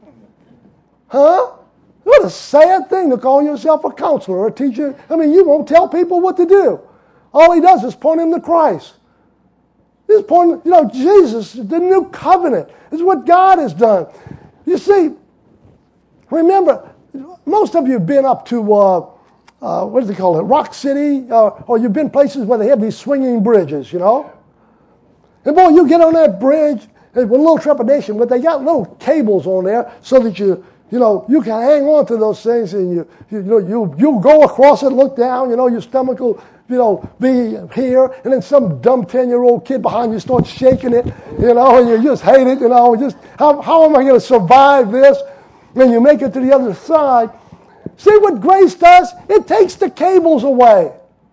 Huh? What a sad thing to call yourself a counselor or a teacher. I mean, you won't tell people what to do. All he does is point them to Christ. He's pointing, you know, Jesus, the new covenant is what God has done. You see, remember, most of you have been up to, uh, uh, what do they call it, Rock City, uh, or you've been places where they have these swinging bridges, you know? And boy, you get on that bridge with a little trepidation, but they got little cables on there so that you, you know, you can hang on to those things, and you, you, you know, you, you go across it, look down, you know, your stomach will, you know, be here, and then some dumb ten-year-old kid behind you starts shaking it, you know, and you just hate it, you know, just, how, how am I going to survive this? And you make it to the other side. See what grace does? It takes the cables away.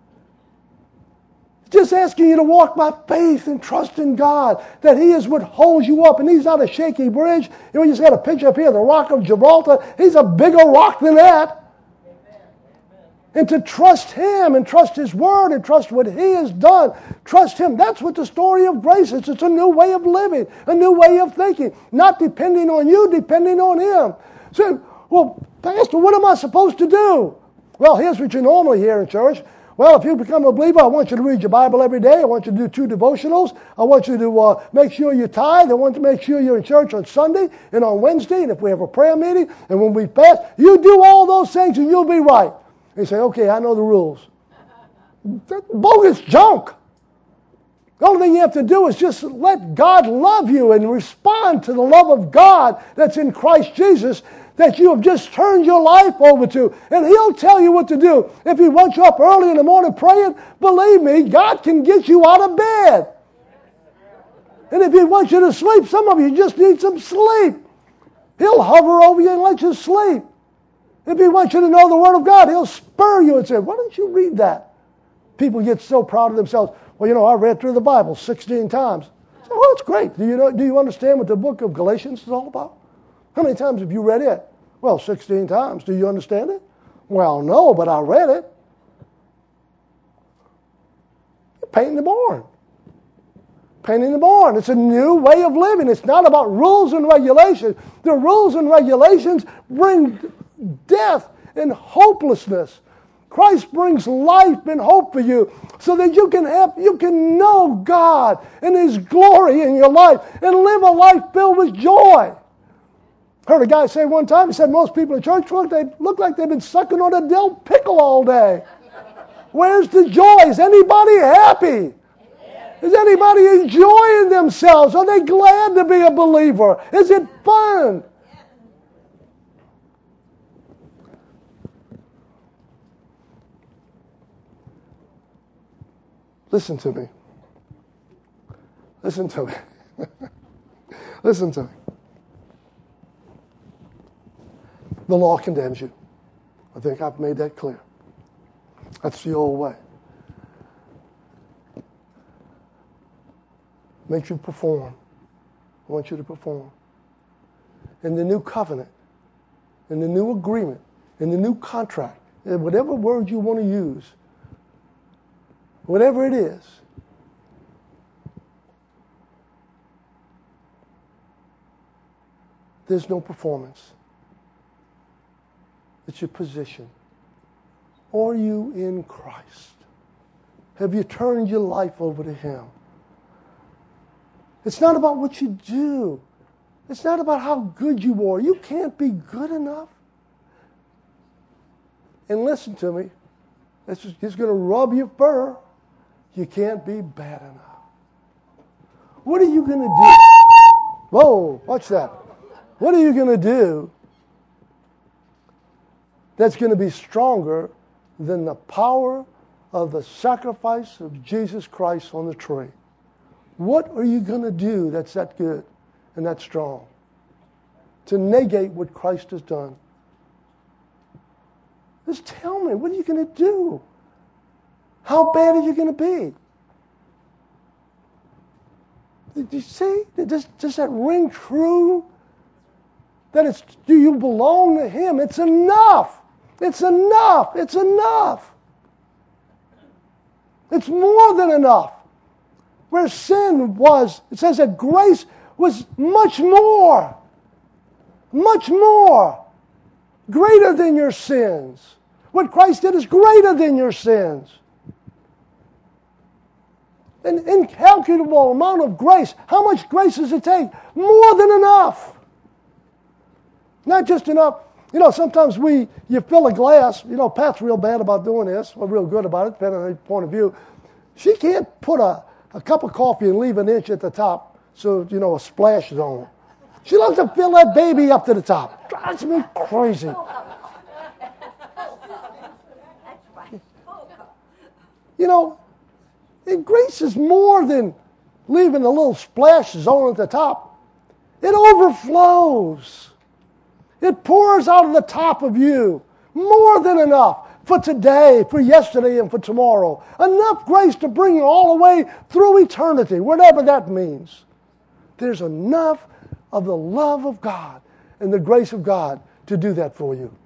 Just asking you to walk by faith and trust in God, that He is what holds you up, and He's not a shaky bridge. You know, you just got a picture up here, the Rock of Gibraltar. He's a bigger rock than that. And to trust Him and trust His Word and trust what He has done. Trust Him. That's what the story of grace is. It's a new way of living, a new way of thinking. Not depending on you, depending on Him. So, well, Pastor, what am I supposed to do? Well, here's what you normally hear in church. Well, if you become a believer, I want you to read your Bible every day. I want you to do two devotionals. I want you to uh, make sure you tithe. I want to make sure you're in church on Sunday and on Wednesday. And if we have a prayer meeting and when we fast, you do all those things and you'll be right. And you say, okay, I know the rules. That's bogus junk. The only thing you have to do is just let God love you and respond to the love of God that's in Christ Jesus, that you have just turned your life over to. And He'll tell you what to do. If He wants you up early in the morning praying, believe me, God can get you out of bed. And if He wants you to sleep, some of you just need some sleep. He'll hover over you and let you sleep. If He wants you to know the Word of God, He'll spur you and say, why don't you read that? People get so proud of themselves. Well, you know, I read through the Bible sixteen times. So, well, that's great. Do you know? Do you understand what the book of Galatians is all about? How many times have you read it? Well, sixteen times. Do you understand it? Well, no, but I read it. You're painting the barn. Painting the barn. It's a new way of living. It's not about rules and regulations. The rules and regulations bring death and hopelessness. Christ brings life and hope for you so that you can have, you can know God and His glory in your life and live a life filled with joy. Heard a guy say one time, he said most people in church look, they look like they've been sucking on a dill pickle all day. Where's the joy? Is anybody happy? Is anybody enjoying themselves? Are they glad to be a believer? Is it fun? Listen to me. Listen to me. Listen to me. The law condemns you. I think I've made that clear. That's the old way. Makes you perform. I want you to perform. In the new covenant, in the new agreement, in the new contract, whatever word you want to use, whatever it is, there's no performance. It's your position. Are you in Christ? Have you turned your life over to Him? It's not about what you do. It's not about how good you are. You can't be good enough. And listen to me. It's just, it's going to rub your fur. You can't be bad enough. What are you going to do? Whoa, watch that. What are you going to do that's going to be stronger than the power of the sacrifice of Jesus Christ on the tree? What are you going to do that's that good and that strong to negate what Christ has done? Just tell me, what are you going to do? How bad are you going to be? Did you see? Does, does that ring true? That it's, do you belong to Him? It's enough. It's enough. It's enough. It's more than enough. Where sin was, it says that grace was much more. Much more. Greater than your sins. What Christ did is greater than your sins. An incalculable amount of grace. How much grace does it take? More than enough. Not just enough. You know, sometimes we, you fill a glass. You know, Pat's real bad about doing this, or real good about it, depending on her point of view. She can't put a, a cup of coffee and leave an inch at the top so, you know, a splash zone. She loves to fill that baby up to the top. Drives me crazy. You know, and grace is more than leaving a little splash zone at the top. It overflows. It pours out of the top of you. More than enough for today, for yesterday, and for tomorrow. Enough grace to bring you all the way through eternity, whatever that means. There's enough of the love of God and the grace of God to do that for you.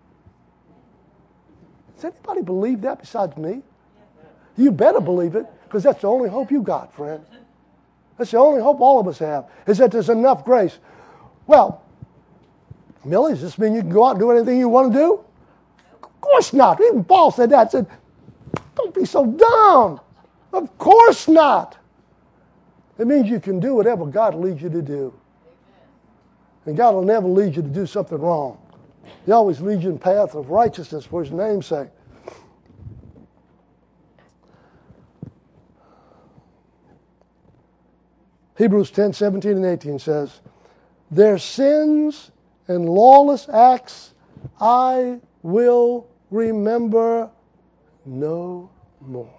Does anybody believe that besides me? You better believe it, because that's the only hope you got, friend. That's the only hope all of us have, is that there's enough grace. Well, Millie, does this mean you can go out and do anything you want to do? Of course not. Even Paul said that. He said, don't be so dumb. Of course not. It means you can do whatever God leads you to do. And God will never lead you to do something wrong. He always leads you in the path of righteousness for His name's sake. Hebrews ten, seventeen, and eighteen says, their sins and lawless acts I will remember no more.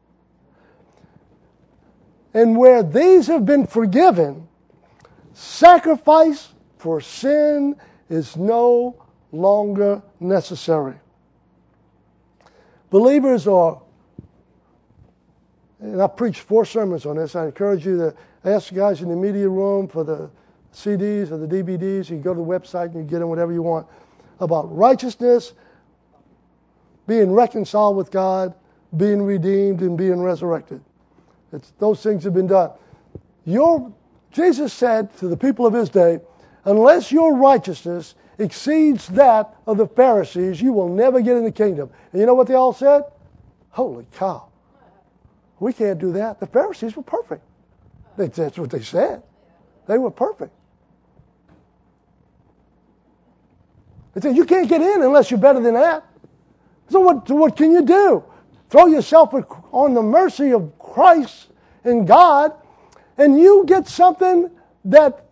And where these have been forgiven, sacrifice for sin is no longer necessary. Believers are, and I preached four sermons on this. I encourage you to ask the guys in the media room for the C Ds or the D V Ds. You can go to the website and you get them whatever you want. About righteousness, being reconciled with God, being redeemed, and being resurrected. It's, those things have been done. Your, Jesus said to the people of His day, unless your righteousness exceeds that of the Pharisees, you will never get in the kingdom. And you know what they all said? Holy cow. We can't do that. The Pharisees were perfect. That's what they said. They were perfect. They said, you can't get in unless you're better than that. So what, so what can you do? Throw yourself on the mercy of Christ in God, and you get something that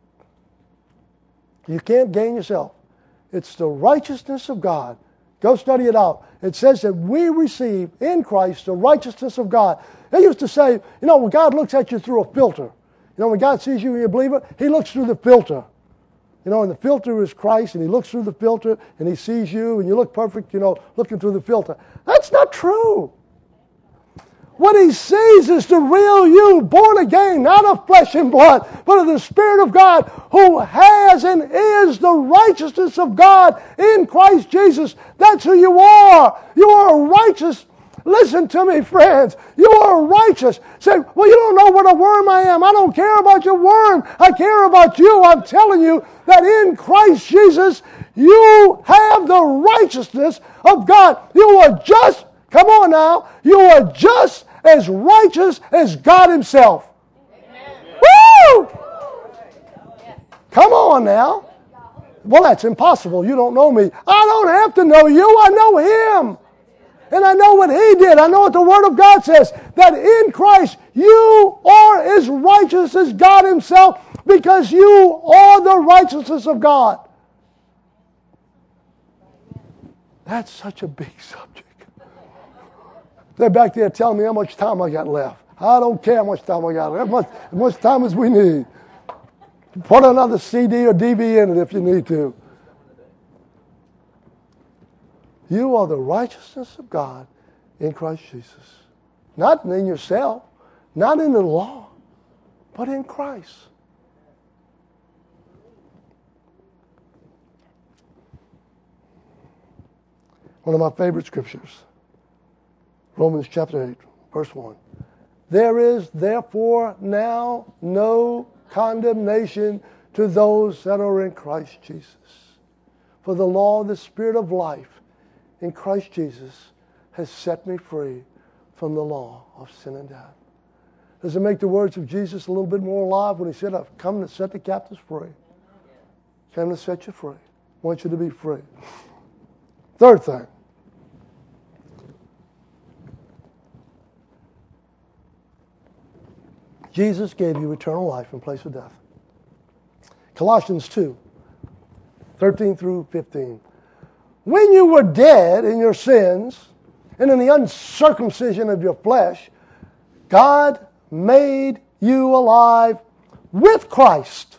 you can't gain yourself. It's the righteousness of God. Go study it out. It says that we receive in Christ the righteousness of God. They used to say, you know, when God looks at you through a filter, you know, when God sees you and you believe it, He looks through the filter. You know, and the filter is Christ, and He looks through the filter, and He sees you, and you look perfect, you know, looking through the filter. That's not true. What He sees is the real you, born again, not of flesh and blood, but of the Spirit of God, who has and is the righteousness of God in Christ Jesus. That's who you are. You are righteous. Listen to me, friends. You are righteous. Say, well, you don't know what a worm I am. I don't care about your worm. I care about you. I'm telling you that in Christ Jesus, you have the righteousness of God. You are just, come on now, you are just as righteous as God Himself. Amen. Woo! Come on now. Well, that's impossible. You don't know me. I don't have to know you. I know Him. And I know what He did. I know what the Word of God says. That in Christ you are as righteous as God Himself, because you are the righteousness of God. That's such a big subject. They're back there telling me how much time I got left. I don't care how much time I got left. As much, as much time as we need. Put another C D or D V D in it if you need to. You are the righteousness of God in Christ Jesus. Not in yourself, not in the law, but in Christ. One of my favorite scriptures, Romans chapter eight, verse one. There is therefore now no condemnation to those that are in Christ Jesus. For the law of the Spirit of life in Christ Jesus has set me free from the law of sin and death. Does it make the words of Jesus a little bit more alive when He said, I've come to set the captives free? Come to set you free. I want you to be free. Third thing. Jesus gave you eternal life in place of death. Colossians two, thirteen through fifteen. When you were dead in your sins and in the uncircumcision of your flesh, God made you alive with Christ.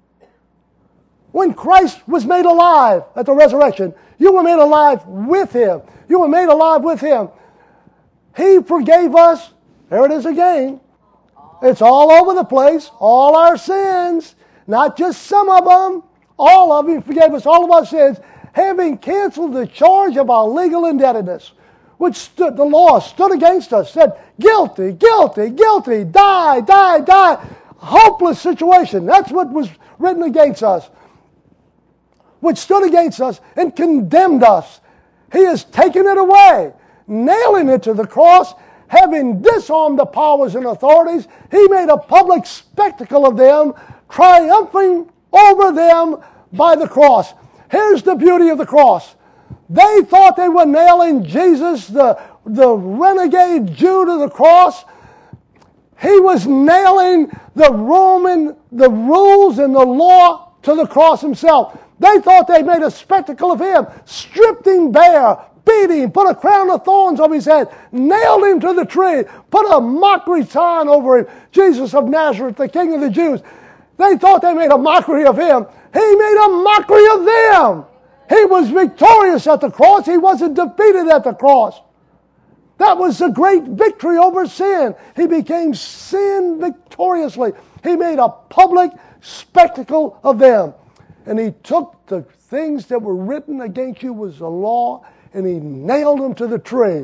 When Christ was made alive at the resurrection, you were made alive with Him. You were made alive with Him. He forgave us. There it is again. It's all over the place. All our sins. Not just some of them. All of them. He forgave us all of our sins, having canceled the charge of our legal indebtedness, which stood, the law stood against us, said, guilty, guilty, guilty, die, die, die. Hopeless situation. That's what was written against us, which stood against us and condemned us. He has taken it away, nailing it to the cross, having disarmed the powers and authorities. He made a public spectacle of them, triumphing over them by the cross. Here's the beauty of the cross. They thought they were nailing Jesus, the, the renegade Jew, to the cross. He was nailing the Roman, the rules and the law to the cross Himself. They thought they made a spectacle of Him, stripped Him bare, beat Him, put a crown of thorns over His head, nailed Him to the tree, put a mockery sign over Him, Jesus of Nazareth, the King of the Jews. They thought they made a mockery of Him. He made a mockery of them. He was victorious at the cross. He wasn't defeated at the cross. That was the great victory over sin. He became sin victoriously. He made a public spectacle of them. And He took the things that were written against you was the law, and He nailed them to the tree.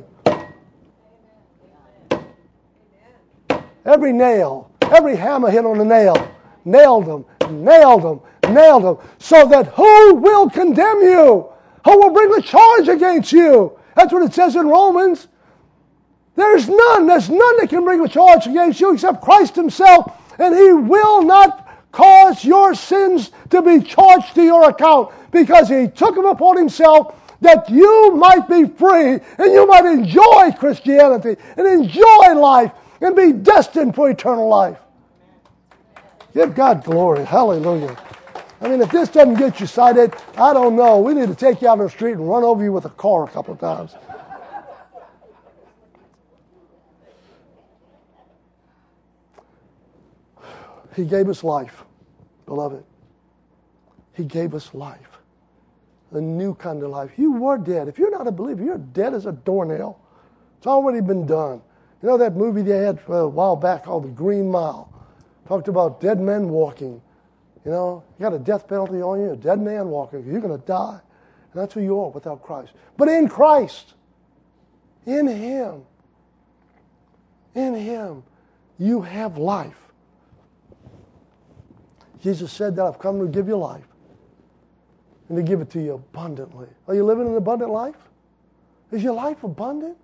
Every nail, every hammer hit on the nail, nailed them, nailed them, nailed them, so that who will condemn you? Who will bring the charge against you? That's what it says in Romans. There's none, there's none that can bring a charge against you except Christ Himself, and He will not cause your sins to be charged to your account, because He took them upon Himself that you might be free and you might enjoy Christianity and enjoy life and be destined for eternal life. Give God glory. Hallelujah. I mean, if this doesn't get you excited, I don't know. We need to take you out on the street and run over you with a car a couple of times. He gave us life, beloved. He gave us life. A new kind of life. You were dead. If you're not a believer, you're dead as a doornail. It's already been done. You know that movie they had a while back called The Green Mile? Talked about dead men walking. You know, you got a death penalty on you, a dead man walking. You're going to die. And that's who you are without Christ. But in Christ, in Him, in Him, you have life. Jesus said that I've come to give you life and to give it to you abundantly. Are you living an abundant life? Is your life abundant?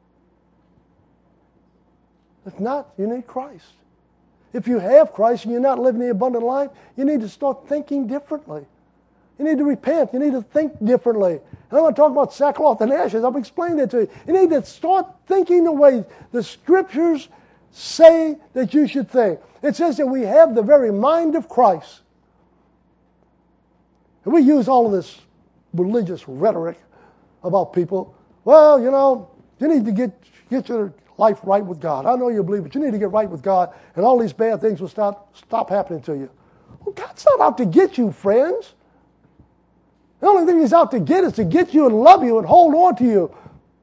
If not, you need Christ. If you have Christ and you're not living the abundant life, you need to start thinking differently. You need to repent. You need to think differently. And I'm going to talk about sackcloth and ashes. I've explained it to you. You need to start thinking the way the Scriptures say that you should think. It says that we have the very mind of Christ. And we use all of this religious rhetoric about people. Well, you know, you need to get, get your life right with God. I know you believe it. You need to get right with God, and all these bad things will stop, stop happening to you. Well, God's not out to get you, friends. The only thing He's out to get is to get you and love you and hold on to you.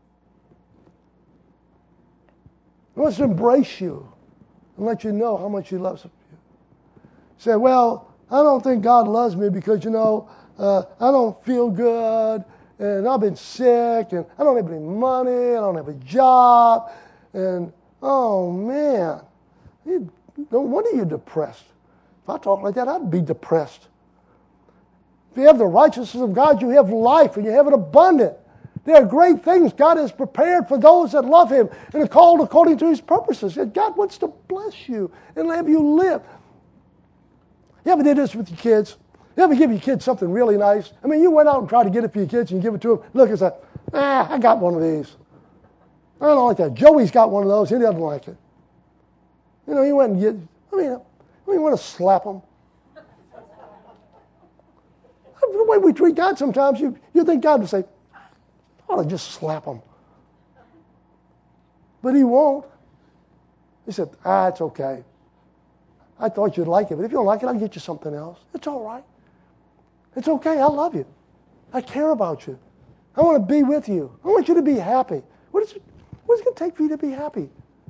He wants to embrace you and let you know how much He loves you. Say, well, I don't think God loves me because, you know, uh, I don't feel good, and I've been sick, and I don't have any money, I don't have a job, and, oh, man, you, no wonder you're depressed. If I talk like that, I'd be depressed. If you have the righteousness of God, you have life, and you have it abundant. There are great things God has prepared for those that love Him and are called according to His purposes. And God wants to bless you and have you live. You ever did this with your kids? You ever give your kids something really nice? I mean, you went out and tried to get it for your kids and you give it to them. Look, it's like, ah, I got one of these. I don't like that. Joey's got one of those. He doesn't like it. You know, you went and get, I mean, I mean, you want to slap them. The way we treat God sometimes, you, you think God would say, I ought to just slap him. But He won't. He said, ah, it's okay. I thought you'd like it, but if you don't like it, I'll get you something else. It's all right. It's okay. I love you. I care about you. I want to be with you. I want you to be happy. What is it, what is it going to take for you to be happy?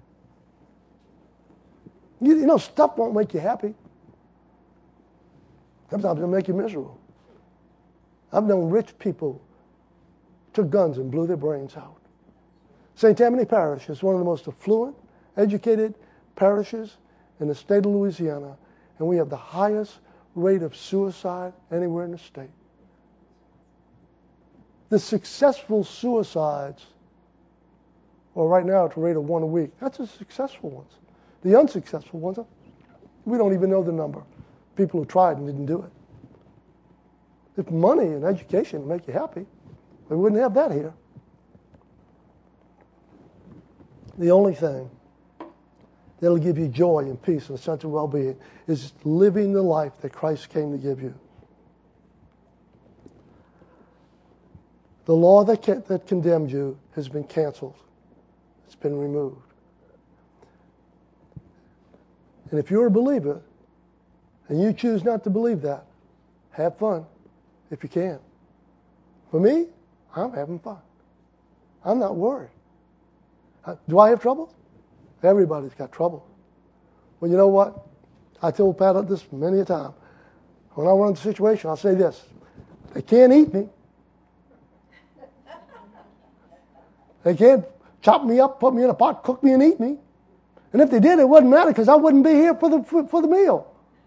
You, you know, stuff won't make you happy. Sometimes it'll make you miserable. I've known rich people took guns and blew their brains out. Saint Tammany Parish is one of the most affluent, educated parishes in the state of Louisiana, and we have the highest rate of suicide anywhere in the state. The successful suicides are right now at the rate of one a week. That's the successful ones. The unsuccessful ones, we don't even know the number. People who tried and didn't do it. If money and education make you happy, we wouldn't have that here. The only thing that'll give you joy and peace and a sense of well-being is living the life that Christ came to give you. The law that, can, that condemned you has been canceled. It's been removed. And if you're a believer and you choose not to believe that, have fun if you can. For me, I'm having fun. I'm not worried. Do I have trouble? Everybody's got trouble. Well, you know what? I told Pat this many a time. When I run into a situation, I'll say this. They can't eat me. They can't chop me up, put me in a pot, cook me and eat me. And if they did, it wouldn't matter because I wouldn't be here for the, for, for the meal.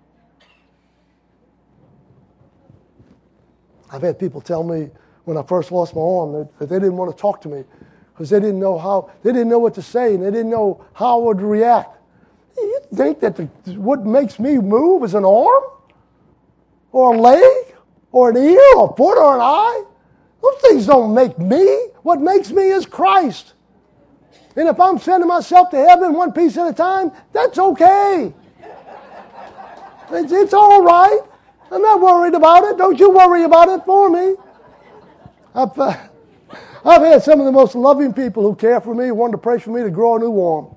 I've had people tell me when I first lost my arm that, that they didn't want to talk to me because they didn't know how, they didn't know what to say and they didn't know how I would react. You think that the, what makes me move is an arm? Or a leg? Or an ear? Or a foot? Or an eye? Those things don't make me. What makes me is Christ. And if I'm sending myself to heaven one piece at a time, that's okay. It's, it's all right. I'm not worried about it. Don't you worry about it for me. I've, uh, I've had some of the most loving people who care for me, wanted to pray for me to grow a new arm.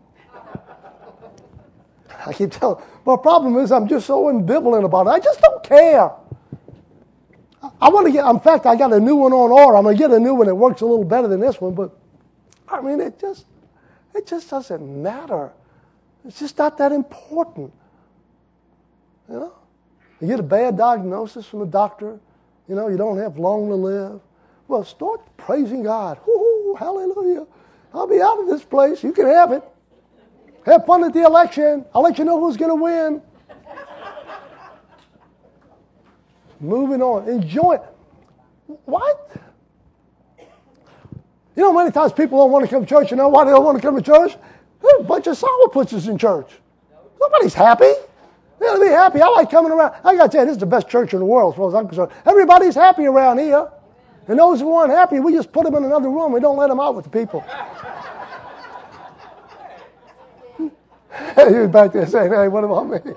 I keep telling them, my problem is I'm just so ambivalent about it. I just don't care. I want to get, in fact, I got a new one on order. I'm going to get a new one that works a little better than this one, but I mean, it just, it just doesn't matter. It's just not that important. You know? You get a bad diagnosis from the doctor, you know, you don't have long to live. Well, start praising God. Woo, hallelujah. I'll be out of this place. You can have it. Have fun at the election. I'll let you know who's going to win. Moving on. Enjoy it. What? You know, many times people don't want to come to church. You know why they don't want to come to church? There's a bunch of sourpusses in church. Nobody's happy. They ought to be happy. I like coming around. I got to tell you, this is the best church in the world as far as I'm concerned. Everybody's happy around here. And those who aren't happy, we just put them in another room. We don't let them out with the people. He was back there saying, hey, what about me?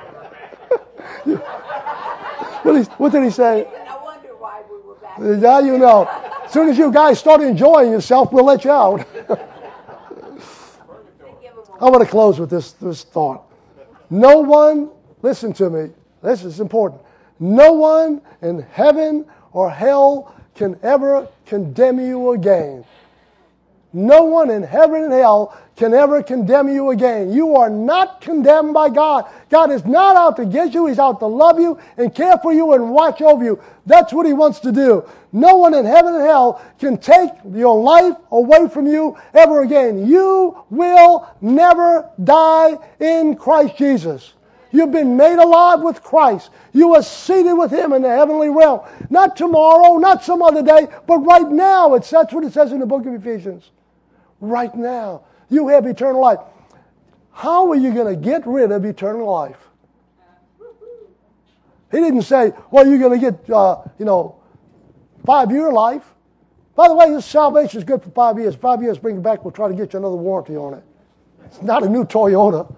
what, he, what did he say? He said, I wonder why we were back. Now you know. As soon as you guys start enjoying yourself, we'll let you out. I want to close with this, this thought. No one, listen to me, this is important. No one in heaven or hell can ever condemn you again. No one in heaven and hell can ever condemn you again. You are not condemned by God. God is not out to get you. He's out to love you and care for you and watch over you. That's what He wants to do. No one in heaven and hell can take your life away from you ever again. You will never die in Christ Jesus. You've been made alive with Christ. You are seated with Him in the heavenly realm. Not tomorrow, not some other day, but right now. It's, that's what it says in the book of Ephesians. Right now. You have eternal life. How are you going to get rid of eternal life? He didn't say, well, you're going to get, uh, you know, five-year life. By the way, this salvation is good for five years. Five years, bring it back, we'll try to get you another warranty on it. It's not a new Toyota.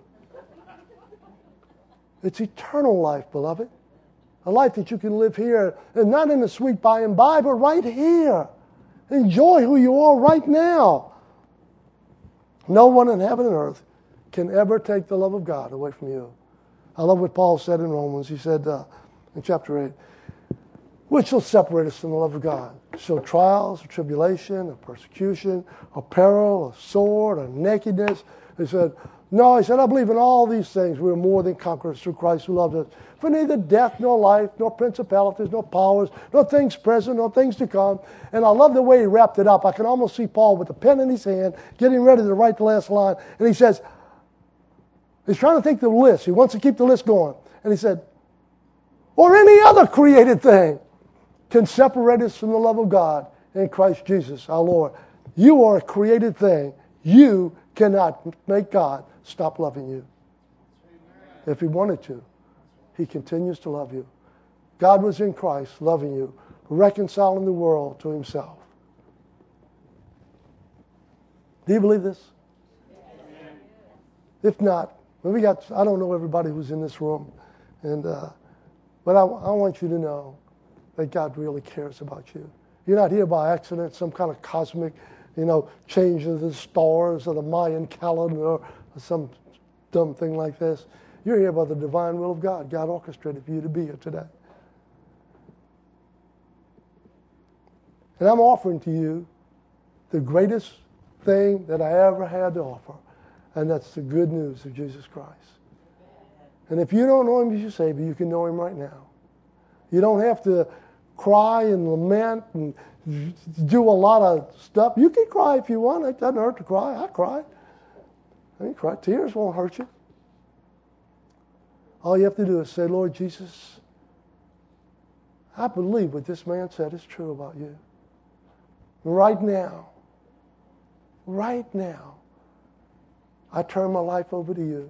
It's eternal life, beloved. A life that you can live here, and not in the sweet by and by, but right here. Enjoy who you are right now. No one in heaven and earth can ever take the love of God away from you. I love what Paul said in Romans. He said uh, in chapter eight, which shall separate us from the love of God? Shall trials, or tribulation, or persecution, or peril, or sword, or nakedness? He said, no, he said, I believe in all these things we are more than conquerors through Christ who loved us. For neither death, nor life, nor principalities, nor powers, nor things present, nor things to come. And I love the way he wrapped it up. I can almost see Paul with the pen in his hand, getting ready to write the last line. And he says, he's trying to think the list. He wants to keep the list going. And he said, or any other created thing can separate us from the love of God in Christ Jesus our Lord. You are a created thing. You cannot make God stop loving you. If He wanted to, He continues to love you. God was in Christ loving you, reconciling the world to Himself. Do you believe this? If not, we got, I don't know everybody who's in this room, and uh, but I, I want you to know that God really cares about you. You're not here by accident, some kind of cosmic, you know, change of the stars or the Mayan calendar or some dumb thing like this. You're here by the divine will of God. God orchestrated for you to be here today. And I'm offering to you the greatest thing that I ever had to offer, and that's the good news of Jesus Christ. And if you don't know Him as your Savior, you can know Him right now. You don't have to cry and lament and do a lot of stuff. You can cry if you want. It doesn't hurt to cry. I cry. I mean, cry. Tears won't hurt you. All you have to do is say, Lord Jesus, I believe what this man said is true about you. Right now, right now, I turn my life over to you.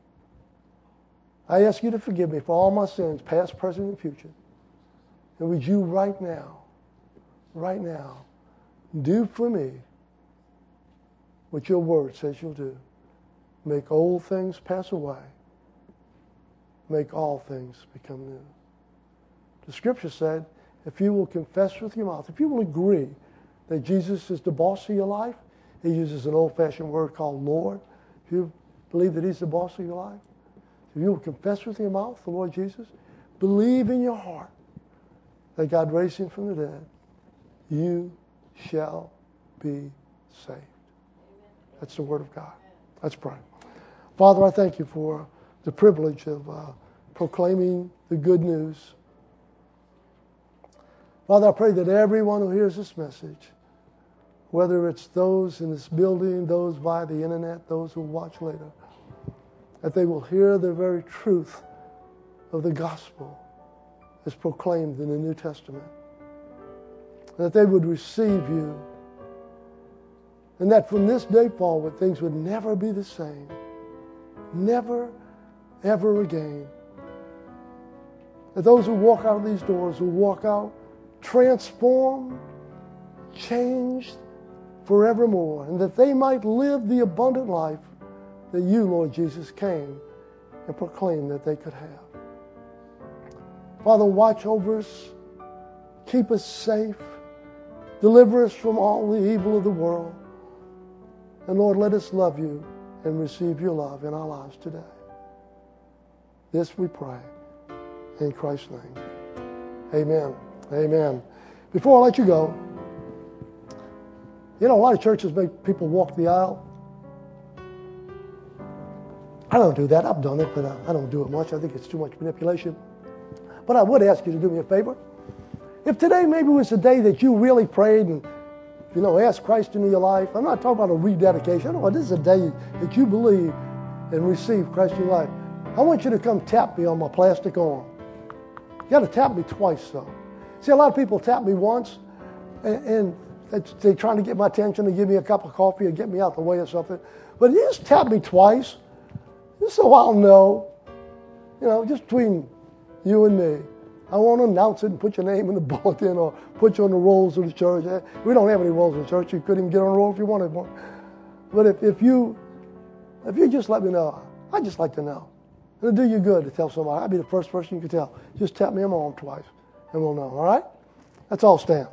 I ask you to forgive me for all my sins, past, present, and future. And would you right now, right now, do for me what your word says you'll do. Make old things pass away. Make all things become new. The scripture said, if you will confess with your mouth, if you will agree that Jesus is the boss of your life, he uses an old-fashioned word called Lord. If you believe that he's the boss of your life, if you will confess with your mouth the Lord Jesus, believe in your heart that God raised him from the dead, you shall be saved. That's the word of God. Let's pray. Father, I thank you for the privilege of uh, proclaiming the good news. Father, I pray that everyone who hears this message, whether it's those in this building, those via the internet, those who watch later, that they will hear the very truth of the gospel as proclaimed in the New Testament. That they would receive you. And that from this day forward, things would never be the same. Never, ever again. That those who walk out of these doors will walk out transformed, changed forevermore. And that they might live the abundant life that you, Lord Jesus, came and proclaimed that they could have. Father, watch over us. Keep us safe. Deliver us from all the evil of the world. And Lord, let us love you and receive your love in our lives today. This we pray in Christ's name. Amen. Amen. Before I let you go, you know, a lot of churches make people walk the aisle. I don't do that. I've done it, but I don't do it much. I think it's too much manipulation. But I would ask you to do me a favor. If today maybe was the day that you really prayed and, you know, asked Christ into your life, I'm not talking about a rededication. No, this is a day that you believe and receive Christ in your life. I want you to come tap me on my plastic arm. You got to tap me twice, though. See, a lot of people tap me once, and, and they're trying to get my attention and give me a cup of coffee or get me out the way or something. But you just tap me twice, just so I'll know, you know, just between you and me. I won't announce it and put your name in the bulletin or put you on the rolls of the church. We don't have any rolls in the church. You couldn't even get on a roll if you wanted one. But if, if you if you just let me know, I'd just like to know. It'll do you good to tell somebody. I'd be the first person you could tell. Just tap me on my arm twice, and we'll know, all right? Let's all stand.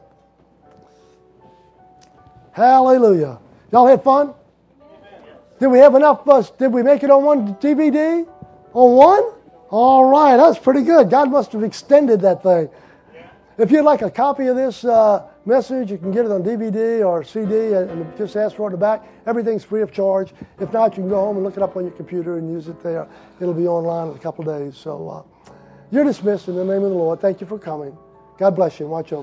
Hallelujah. Y'all had fun? Did we have enough? Uh, did we make it on one D V D? On one? All right, that's pretty good. God must have extended that thing. Yeah. If you'd like a copy of this uh, message, you can get it on D V D or C D and, and just ask for it in the back. Everything's free of charge. If not, you can go home and look it up on your computer and use it there. It'll be online in a couple of days. So uh, you're dismissed in the name of the Lord. Thank you for coming. God bless you. Watch over.